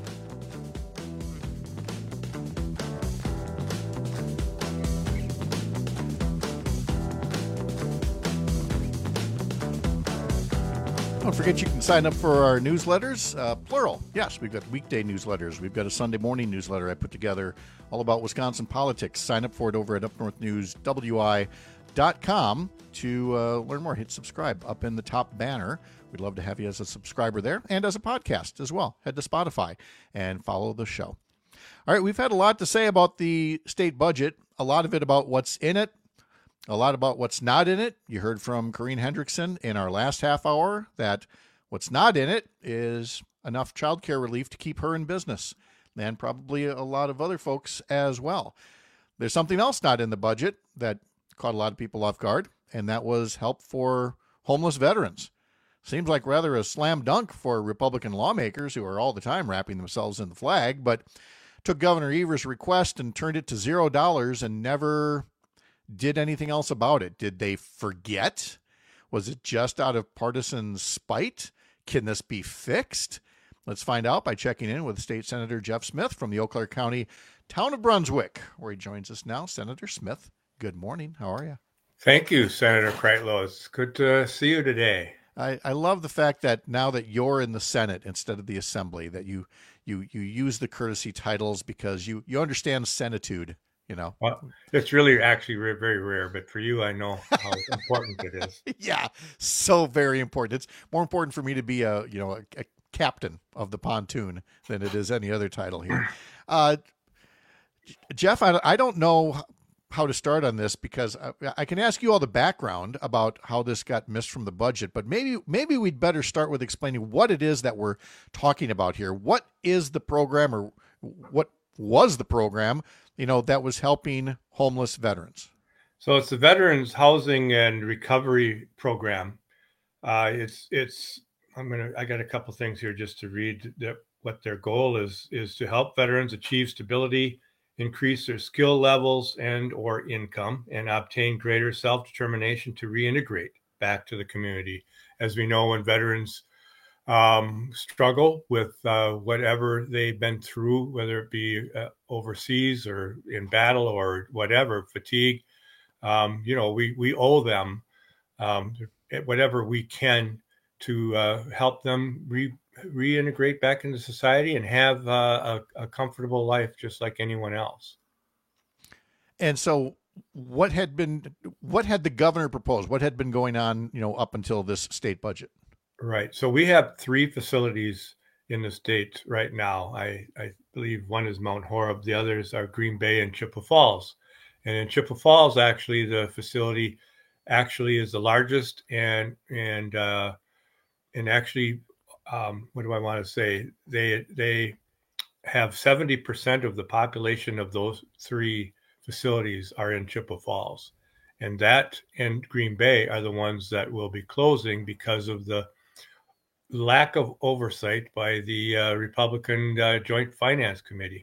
Don't forget you can sign up for our newsletters, uh, plural. Yes, we've got weekday newsletters. We've got a Sunday morning newsletter I put together all about Wisconsin politics. Sign up for it over at up north news w i dot com to uh, learn more. Hit subscribe up in the top banner. We'd love to have you as a subscriber there and as a podcast as well. Head to Spotify and follow the show. All right, we've had a lot to say about the state budget, a lot of it about what's in it, a lot about what's not in it. You heard from Corrine Hendrickson in our last half hour that what's not in it is enough child care relief to keep her in business, and probably a lot of other folks as well. There's something else not in the budget that caught a lot of people off guard, and that was help for homeless veterans. Seems like rather a slam dunk for Republican lawmakers who are all the time wrapping themselves in the flag, but took Governor Evers' request and turned it to zero dollars and never did anything else about it. Did they forget? Was it just out of partisan spite? Can this be fixed? Let's find out by checking in with State Senator Jeff Smith from the Eau Claire County town of Brunswick, where he joins us now. Senator Smith, good morning. How are you? Thank you, Senator Kreitlow. It's good to see you today. I, I love the fact that now that you're in the Senate instead of the Assembly, that you you you use the courtesy titles because you, you understand senatude. You know, well, it's really actually very rare, but for you, I know how important it is. Yeah, so very important. It's more important for me to be a, you know, a, a captain of the pontoon than it is any other title here. Uh, Jeff, I, I don't know how to start on this because I, I can ask you all the background about how this got missed from the budget, but maybe maybe we'd better start with explaining what it is that we're talking about here. What is the program, or what was the program, you know, that was helping homeless veterans? So it's the Veterans Housing and Recovery Program. Uh, it's it's I'm gonna I got a couple things here just to read that what their goal is is to help veterans achieve stability, increase their skill levels and or income, and obtain greater self-determination to reintegrate back to the community. As we know, when veterans um, struggle with uh, whatever they've been through, whether it be uh, overseas or in battle or whatever, fatigue, um, you know, we, we owe them um, whatever we can to uh, help them re- reintegrate back into society and have uh, a, a comfortable life just like anyone else. And so what had been, what had the governor proposed? What had been going on, you know, up until this state budget? Right. So we have three facilities in the state right now. I, I believe one is Mount Horeb. The others are Green Bay and Chippewa Falls. And in Chippewa Falls, actually, the facility actually is the largest and, and, uh, and actually, um, what do I want to say? They, they have seventy percent of the population of those three facilities are in Chippewa Falls. And that and Green Bay are the ones that will be closing because of the lack of oversight by the uh, Republican uh, Joint Finance Committee.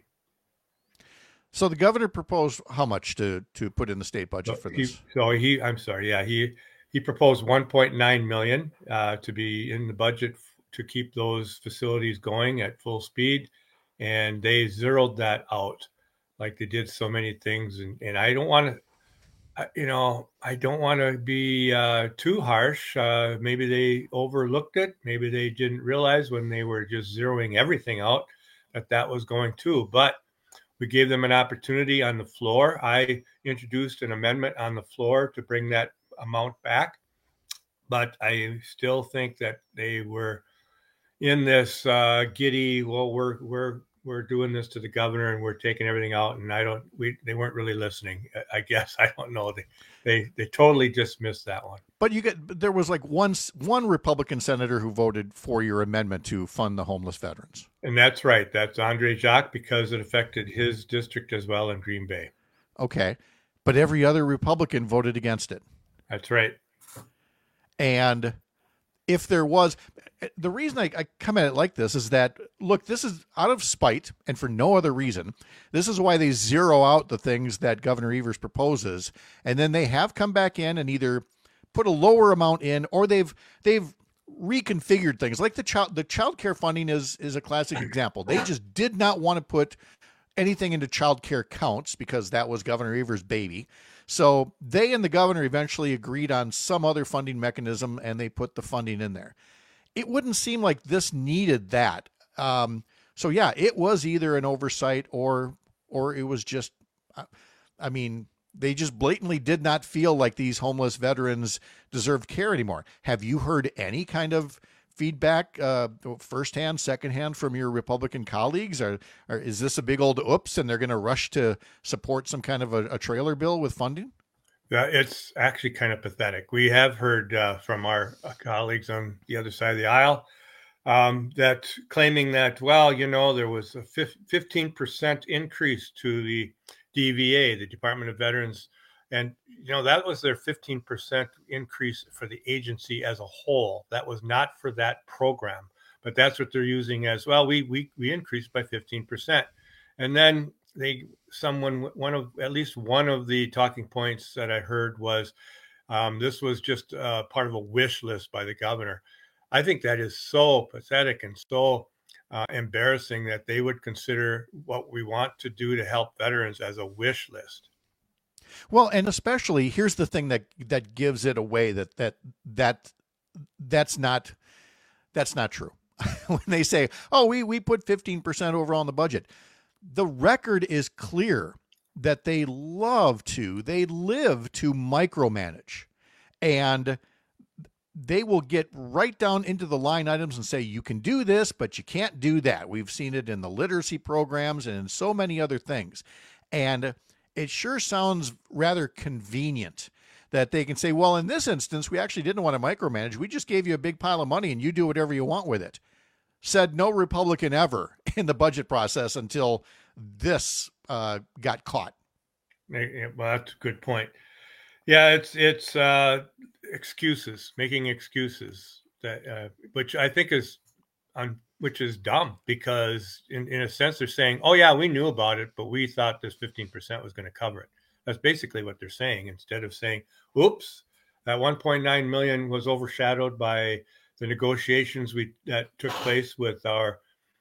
So the governor proposed how much to, to put in the state budget so for this? He, so he, I'm sorry, yeah, he he proposed one point nine million dollars uh, to be in the budget f- to keep those facilities going at full speed, and they zeroed that out, like they did so many things. And, and I don't want to. You know, I don't want to be uh, too harsh. Uh, maybe they overlooked it. Maybe they didn't realize when they were just zeroing everything out that that was going to. But we gave them an opportunity on the floor. I introduced an amendment on the floor to bring that amount back. But I still think that they were, in this uh, giddy, well, we're we're we're doing this to the governor and we're taking everything out, and I don't, we they weren't really listening. I guess I don't know. They they they totally dismissed that one. But you get there was like one one Republican senator who voted for your amendment to fund the homeless veterans, and that's right. That's Andre Jacques, because it affected his district as well in Green Bay. Okay, but every other Republican voted against it. That's right. And if there was, the reason I, I come at it like this is that, look, this is out of spite and for no other reason. This is why they zero out the things that Governor Evers proposes. And then they have come back in and either put a lower amount in, or they've, they've reconfigured things like the child, the child care funding is, is a classic example. They just did not want to put anything into child care counts because that was Governor Evers' baby. So they and the governor eventually agreed on some other funding mechanism, and they put the funding in there. It wouldn't seem like this needed that. Um, so yeah, it was either an oversight or, or it was just, I mean, they just blatantly did not feel like these homeless veterans deserved care anymore. Have you heard any kind of feedback, uh, firsthand, secondhand from your Republican colleagues? Or, or is this a big old oops and they're going to rush to support some kind of a, a trailer bill with funding? Yeah, it's actually kind of pathetic. We have heard uh, from our colleagues on the other side of the aisle um, that claiming that, well, you know, there was a fifteen percent increase to the D V A, the Department of Veterans. And, you know, that was their fifteen percent increase for the agency as a whole. That was not for that program, but that's what they're using as, well, we we we increased by fifteen percent. And then they, someone, one of, at least one of the talking points that I heard was um, this was just uh, part of a wish list by the governor. I think that is so pathetic and so uh, embarrassing that they would consider what we want to do to help veterans as a wish list. Well, and especially here's the thing that that gives it away that that that that's not that's not true. When they say, "Oh, we we put fifteen percent overall in the budget," the record is clear that they love to, they live to micromanage, and they will get right down into the line items and say, "You can do this, but you can't do that." We've seen it in the literacy programs and in so many other things, and it sure sounds rather convenient that they can say, well, in this instance, we actually didn't want to micromanage. We just gave you a big pile of money and you do whatever you want with it. Said no Republican ever in the budget process until this uh, got caught. Well, that's a good point. Yeah, it's it's uh, excuses, making excuses, that uh, which I think is on. Which is dumb, because in, in a sense they're saying, oh yeah, we knew about it, but we thought this fifteen percent was going to cover it. That's basically what they're saying, instead of saying, oops, that one point nine million was overshadowed by the negotiations we that took place with our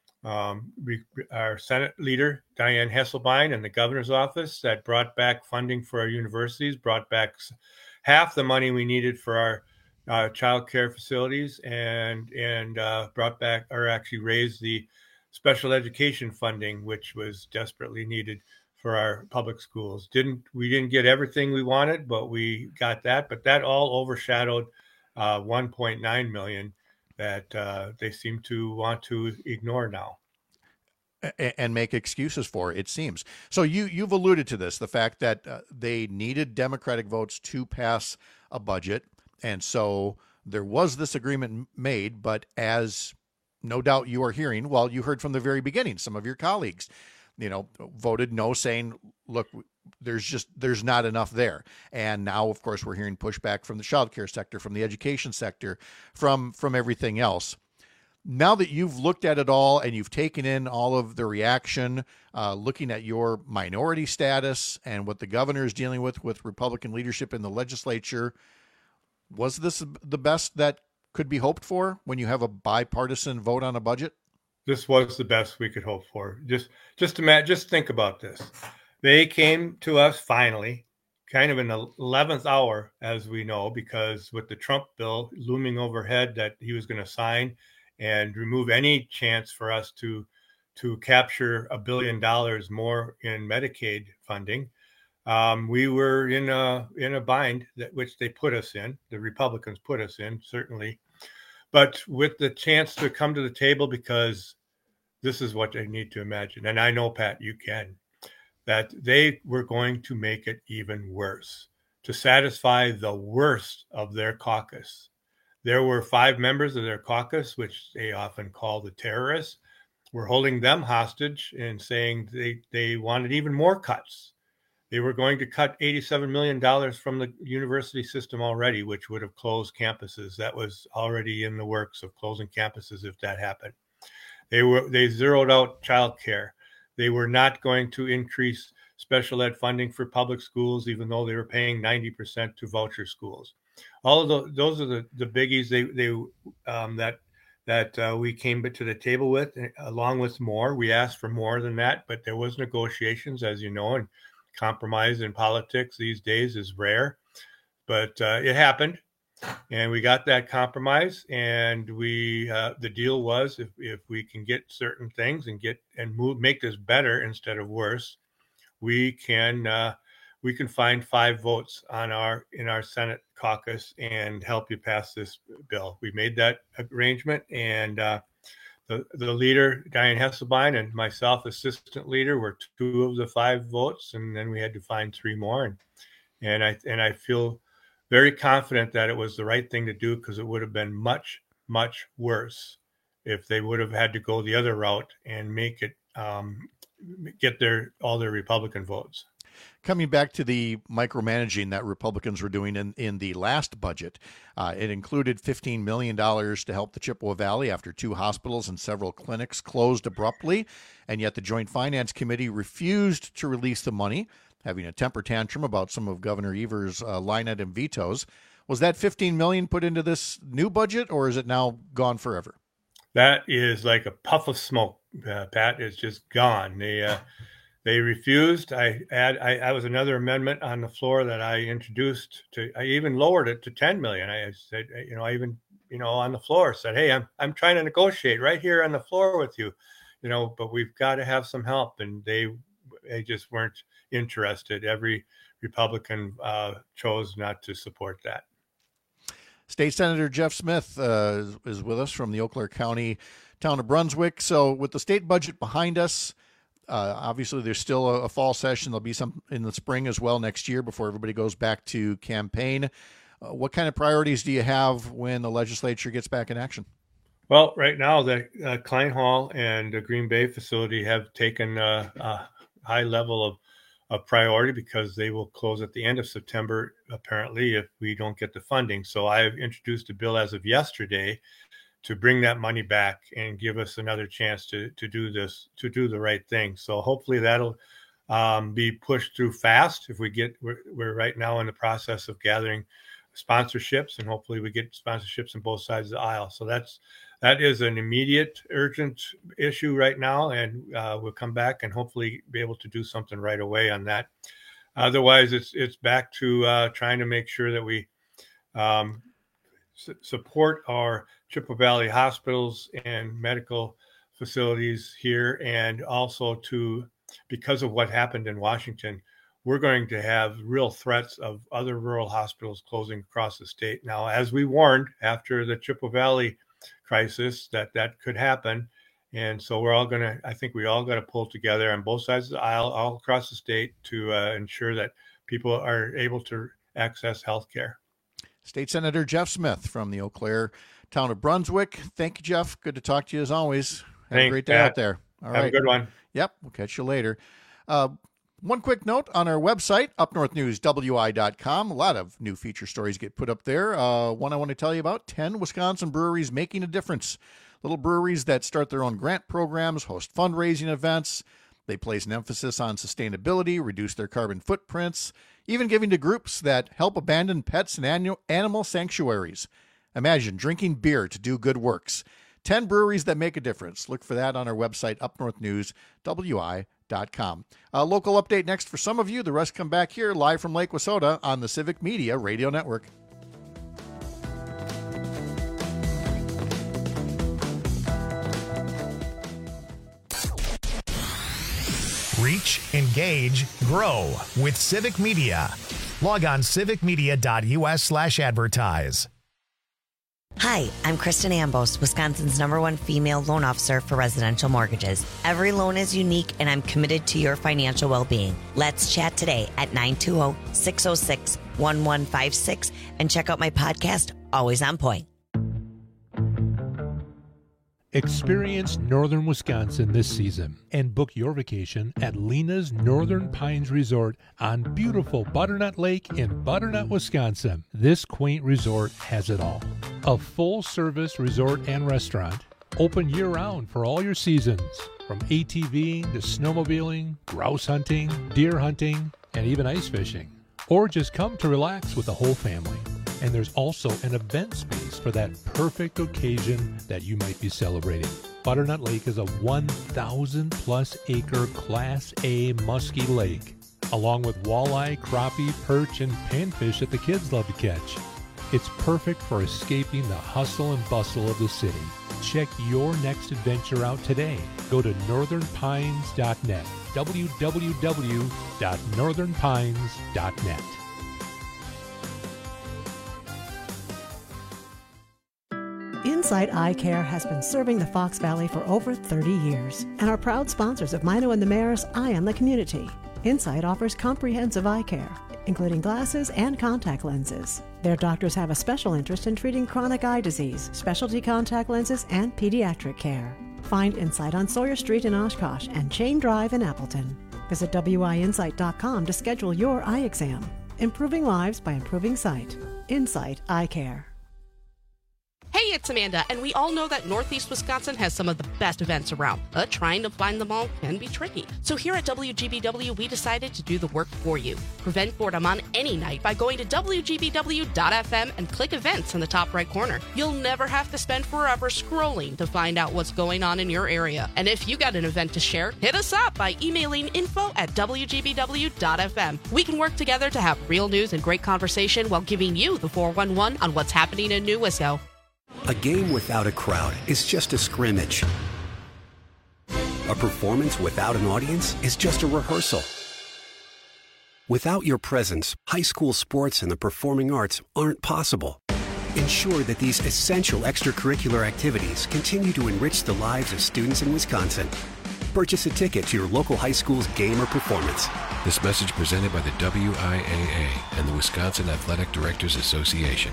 um, re, our Senate leader, Dianne Hesselbein, and the governor's office that brought back funding for our universities, brought back half the money we needed for our Uh, child care facilities, and and uh, brought back, or actually raised the special education funding, which was desperately needed for our public schools. Didn't we didn't get everything we wanted, but we got that. But that all overshadowed uh, one point nine million that uh, they seem to want to ignore now and make excuses for, it seems. So you you've alluded to this, the fact that uh, they needed Democratic votes to pass a budget. And so there was this agreement made, but as no doubt you are hearing, well, you heard from the very beginning, some of your colleagues, you know, voted no, saying, look, there's just, there's not enough there. And now, of course, we're hearing pushback from the childcare sector, from the education sector, from, from everything else. Now that you've looked at it all and you've taken in all of the reaction, uh, looking at your minority status and what the governor is dealing with, with Republican leadership in the legislature, was this the best that could be hoped for when you have a bipartisan vote on a budget? This was the best we could hope for. Just, just imagine, just think about this. They came to us finally, kind of in the eleventh hour, as we know, because with the Trump bill looming overhead that he was going to sign and remove any chance for us to, to capture a billion dollars more in Medicaid funding. Um, we were in a in a bind, that which they put us in. The Republicans put us in, certainly. but with the chance to come to the table, because this is what they need to imagine. And I know, Pat, you can, that they were going to make it even worse to satisfy the worst of their caucus. There were five members of their caucus, which they often call the terrorists, were holding them hostage and saying they, they wanted even more cuts. They were going to cut eighty-seven million dollars from the university system already, which would have closed campuses. That was already in the works of closing campuses if that happened. They were they zeroed out childcare. They were not going to increase special ed funding for public schools, even though they were paying ninety percent to voucher schools. All of those, those are the, the biggies they, they um, that that uh, we came to the table with, along with more. We asked for more than that, but there was negotiations, as you know, and compromise in politics these days is rare. But uh, it happened, and we got that compromise. And we uh, the deal was if if we can get certain things and get and move make this better instead of worse, we can uh, we can find five votes on our in our Senate caucus and help you pass this bill. We made that arrangement, and uh, the the leader, Diane Hesselbein, and myself, assistant leader, were two of the five votes, and then we had to find three more. And and I and I feel very confident that it was the right thing to do, because it would have been much much worse if they would have had to go the other route and make it um, get their all their Republican votes. Coming back to the micromanaging that Republicans were doing in, in the last budget, uh, it included fifteen million dollars to help the Chippewa Valley after two hospitals and several clinics closed abruptly, and yet the Joint Finance Committee refused to release the money, having a temper tantrum about some of Governor Evers' uh, line item vetoes. Was that fifteen million dollars put into this new budget, or is it now gone forever? That is like a puff of smoke, uh, Pat. It's just gone. They uh, they refused. I add. I, I was another amendment on the floor that I introduced to. I even lowered it to ten million. I said, you know, I even you know on the floor said, hey, I'm I'm trying to negotiate right here on the floor with you, you know, but we've got to have some help, and they they just weren't interested. Every Republican uh, chose not to support that. State Senator Jeff Smith uh, is with us from the Eau Claire County, town of Brunswick. So with the state budget behind us, uh, obviously there's still a, a fall session. There'll be some in the spring as well next year before everybody goes back to campaign. Uh, what kind of priorities do you have when the legislature gets back in action? Well, right now, the uh, Klein Hall and the Green Bay facility have taken uh, a high level of a priority, because they will close at the end of September, apparently, if we don't get the funding. So I have introduced a bill as of yesterday to bring that money back and give us another chance to to do this, to do the right thing. So hopefully that'll um, be pushed through fast. If we get, we're, we're right now in the process of gathering sponsorships, and hopefully we get sponsorships on both sides of the aisle. So that's that is an immediate, urgent issue right now, and uh, we'll come back and hopefully be able to do something right away on that. Otherwise, it's it's back to uh, trying to make sure that we um, su- support our Chippewa Valley hospitals and medical facilities here, and also to, because of what happened in Washington, we're going to have real threats of other rural hospitals closing across the state. Now, as we warned after the Chippewa Valley crisis, that that could happen. And so we're all going to, I think we all got to pull together on both sides of the aisle, all across the state, to uh, ensure that people are able to access health care. State Senator Jeff Smith from the Eau Claire town of Brunswick. Thank you, Jeff. Good to talk to you as always. Have Thanks, a great day Pat. out there. All Have right. a good one. Yep. We'll catch you later. Uh, One quick note on our website, up north news w i dot com. A lot of new feature stories get put up there. Uh, one I want to tell you about, ten Wisconsin breweries making a difference. Little breweries that start their own grant programs, host fundraising events. They place an emphasis on sustainability, reduce their carbon footprints, even giving to groups that help abandoned pets and annual animal sanctuaries. Imagine drinking beer to do good works. ten breweries that make a difference. Look for that on our website, up north news w i dot com. A local update next for some of you. The rest come back here live from Lake Wissota on the Civic Media Radio Network. Reach, engage, grow with Civic Media. Log on civic media dot u s slash advertise. Hi, I'm Kristen Ambos, Wisconsin's number one female loan officer for residential mortgages. Every loan is unique, and I'm committed to your financial well-being. Let's chat today at nine two zero, six zero six, one one five six and check out my podcast, Always on Point. Experience northern Wisconsin this season and book your vacation at Lena's Northern Pines Resort on beautiful Butternut Lake in Butternut, Wisconsin. This quaint resort has it all. A full-service resort and restaurant, open year-round for all your seasons, from ATVing to snowmobiling, grouse hunting, deer hunting, and even ice fishing. Or just come to relax with the whole family. And there's also an event space for that perfect occasion that you might be celebrating. Butternut Lake is a one thousand plus acre Class A musky lake, along with walleye, crappie, perch, and panfish that the kids love to catch. It's perfect for escaping the hustle and bustle of the city. Check your next adventure out today. Go to northern pines dot net, w w w dot northern pines dot net. Insight Eye Care has been serving the Fox Valley for over thirty years and are proud sponsors of Mino and the Mayor's Eye on the Community. Insight offers comprehensive eye care, including glasses and contact lenses. Their doctors have a special interest in treating chronic eye disease, specialty contact lenses, and pediatric care. Find Insight on Sawyer Street in Oshkosh and Chain Drive in Appleton. Visit w i insight dot com to schedule your eye exam. Improving lives by improving sight. Insight Eye Care. Hey, it's Amanda, and we all know that Northeast Wisconsin has some of the best events around, but trying to find them all can be tricky. So here at W G B W, we decided to do the work for you. Prevent boredom on any night by going to w g b w dot f m and click events in the top right corner. You'll never have to spend forever scrolling to find out what's going on in your area. And if you got an event to share, hit us up by emailing info at w g b w dot f m. We can work together to have real news and great conversation while giving you the four one one on what's happening in New Wisco. A game without a crowd is just a scrimmage. A performance without an audience is just a rehearsal. Without your presence, high school sports and the performing arts aren't possible. Ensure that these essential extracurricular activities continue to enrich the lives of students in Wisconsin. Purchase a ticket to your local high school's game or performance. This message presented by the W I A A and the Wisconsin Athletic Directors Association.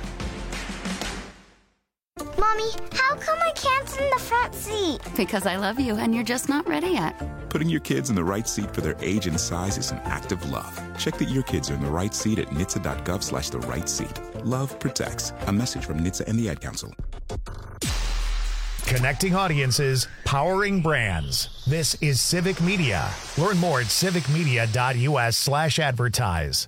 Mommy, how come I can't sit in the front seat? Because I love you and you're just not ready yet. Putting your kids in the right seat for their age and size is an act of love. Check that your kids are in the right seat at N H T S A dot gov slash the right seat. Love protects. A message from N H T S A and the Ad Council. Connecting audiences, powering brands. This is Civic Media. Learn more at civic media dot u s slash advertise.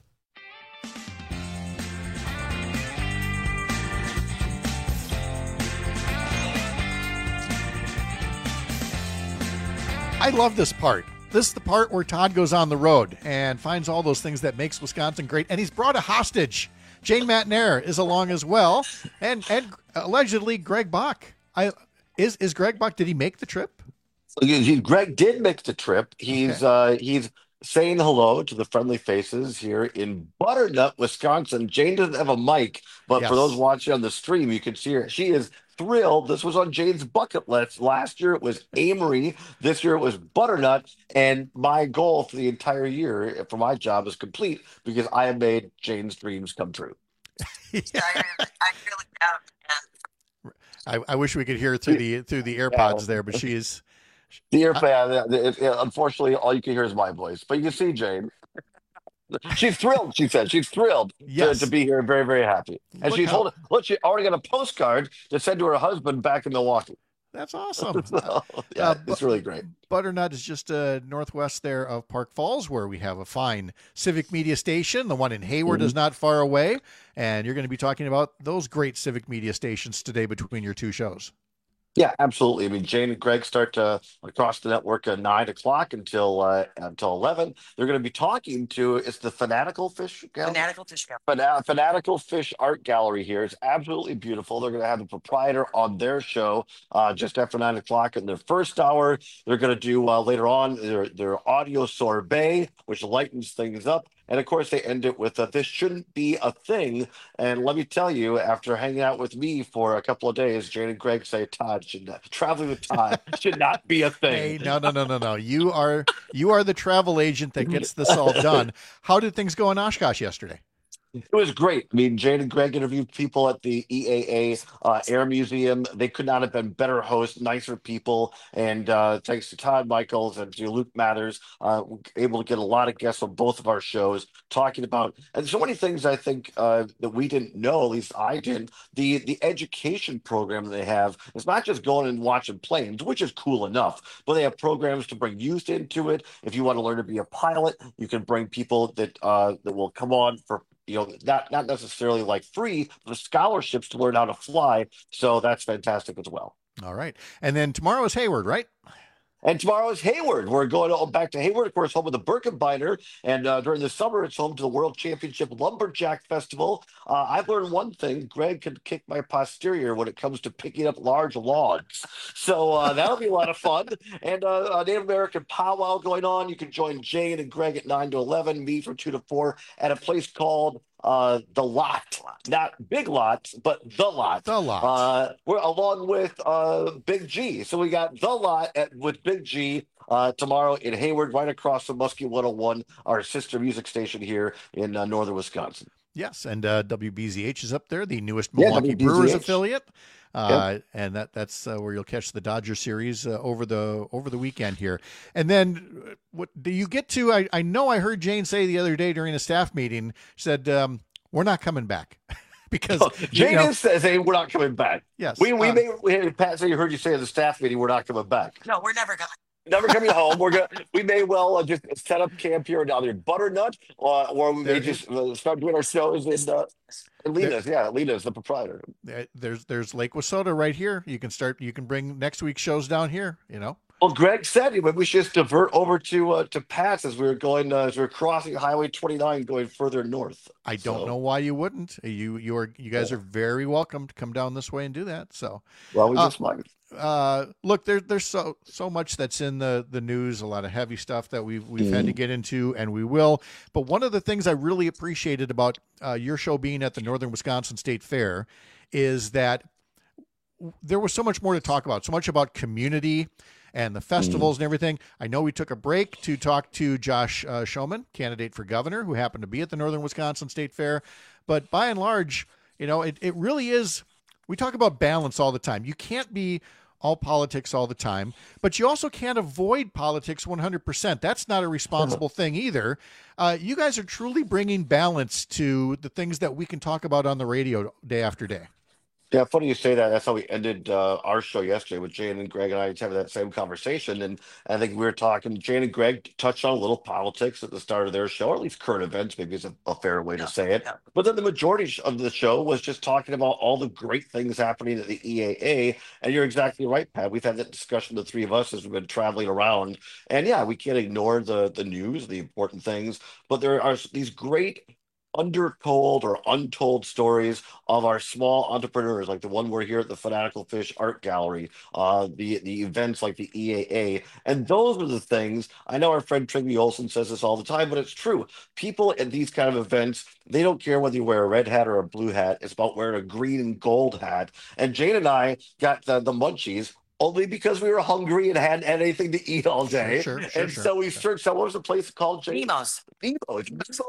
I love this part. This is the part where Todd goes on the road and finds all those things that makes Wisconsin great. And he's brought a hostage. Jane Matnair is along as well. And and allegedly Greg Bach. I is is Greg Bach, did he make the trip? He, Greg did make the trip. He's okay. uh, he's saying hello to the friendly faces here in Butternut, Wisconsin. Jane doesn't have a mic, but yes, for those watching on the stream, you can see her. She is thrilled. This was on Jane's bucket list. Last year it was Amory. This year it was Butternut. And my goal for the entire year for my job is complete because I have made Jane's dreams come true. Yeah. I, I really have. I, I wish we could hear through the through the AirPods yeah. there, but she is. The AirPod. Unfortunately, all you can hear is my voice. But you can see Jane. She's thrilled, she said. She's thrilled yes. to, to be here, very, very happy. And look she told how... look, she already got a postcard to send to her husband back in Milwaukee. That's awesome. so, yeah, uh, it's really great. Butternut is just uh, northwest there of Park Falls, where we have a fine Civic Media station. The one in Hayward mm-hmm. is not far away. And you're going to be talking about those great Civic Media stations today between your two shows. Yeah, absolutely. I mean, Jane and Greg start uh, across the network at nine o'clock until uh, until eleven. They're going to be talking to it's the Fanatical Fish Gallery. Fanatical Fish Gallery. Fan- Fanatical Fish Art Gallery here. It's absolutely beautiful. They're going to have the proprietor on their show uh, just after nine o'clock in their first hour. They're going to do uh, later on their their audio sorbet, which lightens things up. And of course, they end it with uh, "This shouldn't be a thing." And let me tell you, after hanging out with me for a couple of days, Jane and Greg say Todd should not, traveling with Todd should not be a thing. Hey, no, no, no, no, no. You are you are the travel agent that gets this all done. How did things go in Oshkosh yesterday? It was great. I mean, Jane and Greg interviewed people at the E A A uh, Air Museum. They could not have been better hosts, nicer people. And uh, thanks to Todd Michaels and to Luke Mathers, uh, able to get a lot of guests on both of our shows talking about, and so many things I think uh, that we didn't know, at least I didn't. The the education program that they have is not just going and watching planes, which is cool enough, but they have programs to bring youth into it. If you want to learn to be a pilot, you can bring people that uh, that will come on for, you know, not not necessarily like free, but scholarships to learn how to fly. So that's fantastic as well. All right. And then tomorrow is Hayward, right? And tomorrow is Hayward. We're going to, back to Hayward, of course, home of the Birkenbeiner. And uh, during the summer, it's home to the World Championship Lumberjack Festival. Uh, I've learned one thing. Greg can kick my posterior when it comes to picking up large logs. So uh, that'll be a lot of fun. And uh, a Native American powwow going on. You can join Jane and Greg at nine to eleven, me from two to four, at a place called uh the Lot, not Big Lot, but the Lot. The Lot. Uh, we're along with uh Big G. So we got the Lot at with Big G uh tomorrow in Hayward, right across from Muskie one oh one, our sister music station here in uh, northern Wisconsin. Yes, and uh, W B Z H is up there, the newest Yeah, Milwaukee W B Z H. Brewers affiliate. Uh, Yep. and that that's uh, where you'll catch the Dodger series uh, over the over the weekend here. And then uh, what do you get to? I, I know I heard Jane say the other day during a staff meeting, said um, we're not coming back because Jane you know, is saying we're not coming back. Yes, we we uh, may we, Pat, say you heard you say at the staff meeting we're not coming back. No, we're never going. Never coming home. We're gonna. We may well uh, just set up camp here in either Butternut, uh, or we may There- just uh, start doing our shows in, uh, in Lena's. Yeah, Lena's the proprietor. there- there's there's Lake Wissota right here. You can start. You can bring next week's shows down here. You know. Well, Greg said maybe we should just divert over to uh, to Pat's as we were going uh, as we were crossing Highway twenty-nine, going further north. I don't So, know why you wouldn't. You you are you guys are very welcome to come down this way and do that. So, Well, we uh, just might. uh, look, there, there's so so much that's in the the news. A lot of heavy stuff that we've we've had to get into, and we will. But one of the things I really appreciated about uh, your show being at the Northern Wisconsin State Fair is that there was so much more to talk about. So much about community and the festivals and everything. I know we took a break to talk to Josh uh, Schoeman, candidate for governor, who happened to be at the Northern Wisconsin State Fair. But by and large, you know, it, it really is, we talk about balance all the time. You can't be all politics all the time, but you also can't avoid politics one hundred percent. That's not a responsible thing either. Uh, you guys are truly bringing balance to the things that we can talk about on the radio day after day. Yeah, funny you say that. That's how we ended uh, our show yesterday with Jane and Greg and I having that same conversation. And I think we were talking, Jane and Greg touched on a little politics at the start of their show, or at least current events, maybe is a, a fair way to say it. But then the majority of the show was just talking about all the great things happening at the E A A. And you're exactly right, Pat. We've had that discussion, the three of us, as we've been traveling around. And yeah, we can't ignore the, the news, the important things, but there are these great undertold or untold stories of our small entrepreneurs, like the one we're here at the Fanatical Fish Art Gallery, uh, the the events like the E A A, and those are the things. I know our friend Trygve Olsen says this all the time, but it's true. People at these kind of events, they don't care whether you wear a red hat or a blue hat. It's about wearing a green and gold hat. And Jane and I got the, the munchies only because we were hungry and hadn't had anything to eat all day. Sure, sure, sure, and sure, so we sure. searched out, what was the place called, Jane? Nemo's. Nemo's.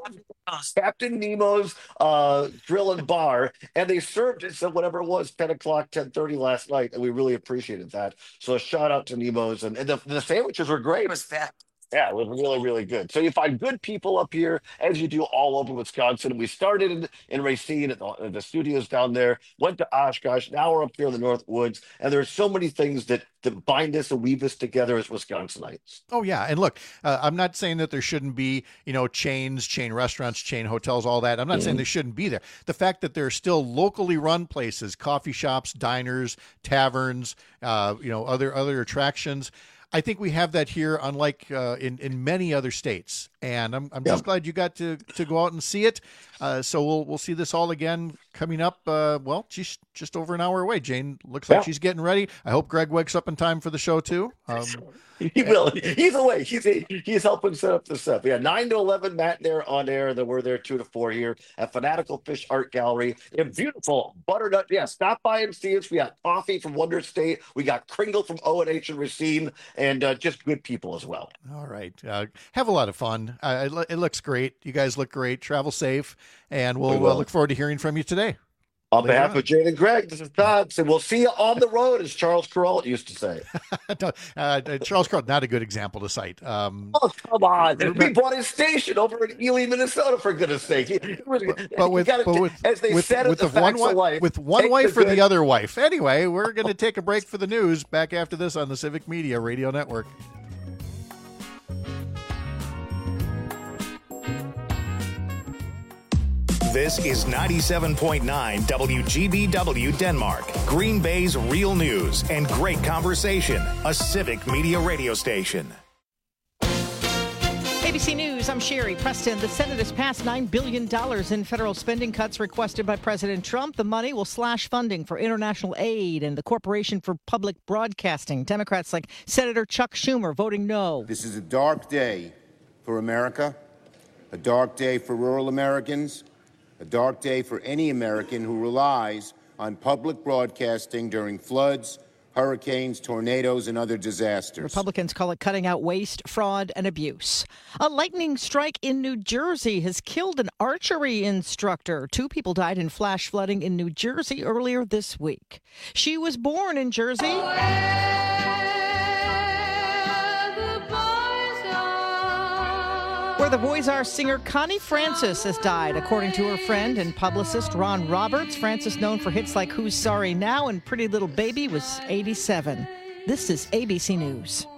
Captain Nemo's uh, Grill and Bar. And they served it, so whatever it was, ten o'clock, ten thirty last night. And we really appreciated that. So a shout out to Nemo's. And, and the, the sandwiches were great. It was fat. Yeah, it was really, really good. So you find good people up here, as you do all over Wisconsin. We started in, in Racine at the, at the studios down there, went to Oshkosh. Now we're up here in the North Woods. And there's so many things that, that bind us and weave us together as Wisconsinites. Oh, yeah. And look, uh, I'm not saying that there shouldn't be, you know, chains, chain restaurants, chain hotels, all that. I'm not saying they shouldn't be there. The fact that there are still locally run places, coffee shops, diners, taverns, uh, you know, other other attractions. I think we have that here, unlike uh, in in many other states, and I'm I'm just glad you got to to go out and see it. Uh, so we'll we'll see this all again coming up. Uh, well, geez, just over an hour away. Jane looks like Yeah. she's getting ready. I hope Greg wakes up in time for the show, too. Um, He will. He's away. He's he's helping set up the stuff. Yeah, nine to eleven, Matt there on air. Then we're there two to four here at Fanatical Fish Art Gallery in beautiful Butternut. Yeah, stop by and see us. We got coffee from Wonder State. We got Kringle from O and H and Racine, and uh, just good people as well. All right. Uh, have a lot of fun. Uh, it, it looks great. You guys look great. Travel safe, and we'll We uh, will. look forward to hearing from you today. On Later behalf on. of Jane and Greg, this is Todd. So we'll see you on the road, as Charles Correll used to say. uh, Charles Crow, not a good example to cite. Um, Oh, come on. We bought his station over in Ely, Minnesota, for goodness sake. He- he was- but with, you gotta but t- with, as they with, said with at the, the one Facts wife, of Life, with one take wife the or the good- other wife. Anyway, we're going to take a break for the news. Back after this on the Civic Media Radio Network. This is ninety-seven point nine W G B W Denmark, Green Bay's real news and great conversation, a Civic Media radio station. A B C News, I'm Sherry Preston. The Senate has passed nine billion dollars in federal spending cuts requested by President Trump. The money will slash funding for international aid and the Corporation for Public Broadcasting. Democrats like Senator Chuck Schumer voting no. This is a dark day for America, a dark day for rural Americans, a dark day for any American who relies on public broadcasting during floods, hurricanes, tornadoes, and other disasters. Republicans call it cutting out waste, fraud, and abuse. A lightning strike in New Jersey has killed an archery instructor. Two people died in flash flooding in New Jersey earlier this week. She was born in Jersey. Where the Boys Are singer Connie Francis has died, according to her friend and publicist Ron Roberts. Francis, known for hits like Who's Sorry Now and Pretty Little Baby, was eighty-seven. This is A B C News.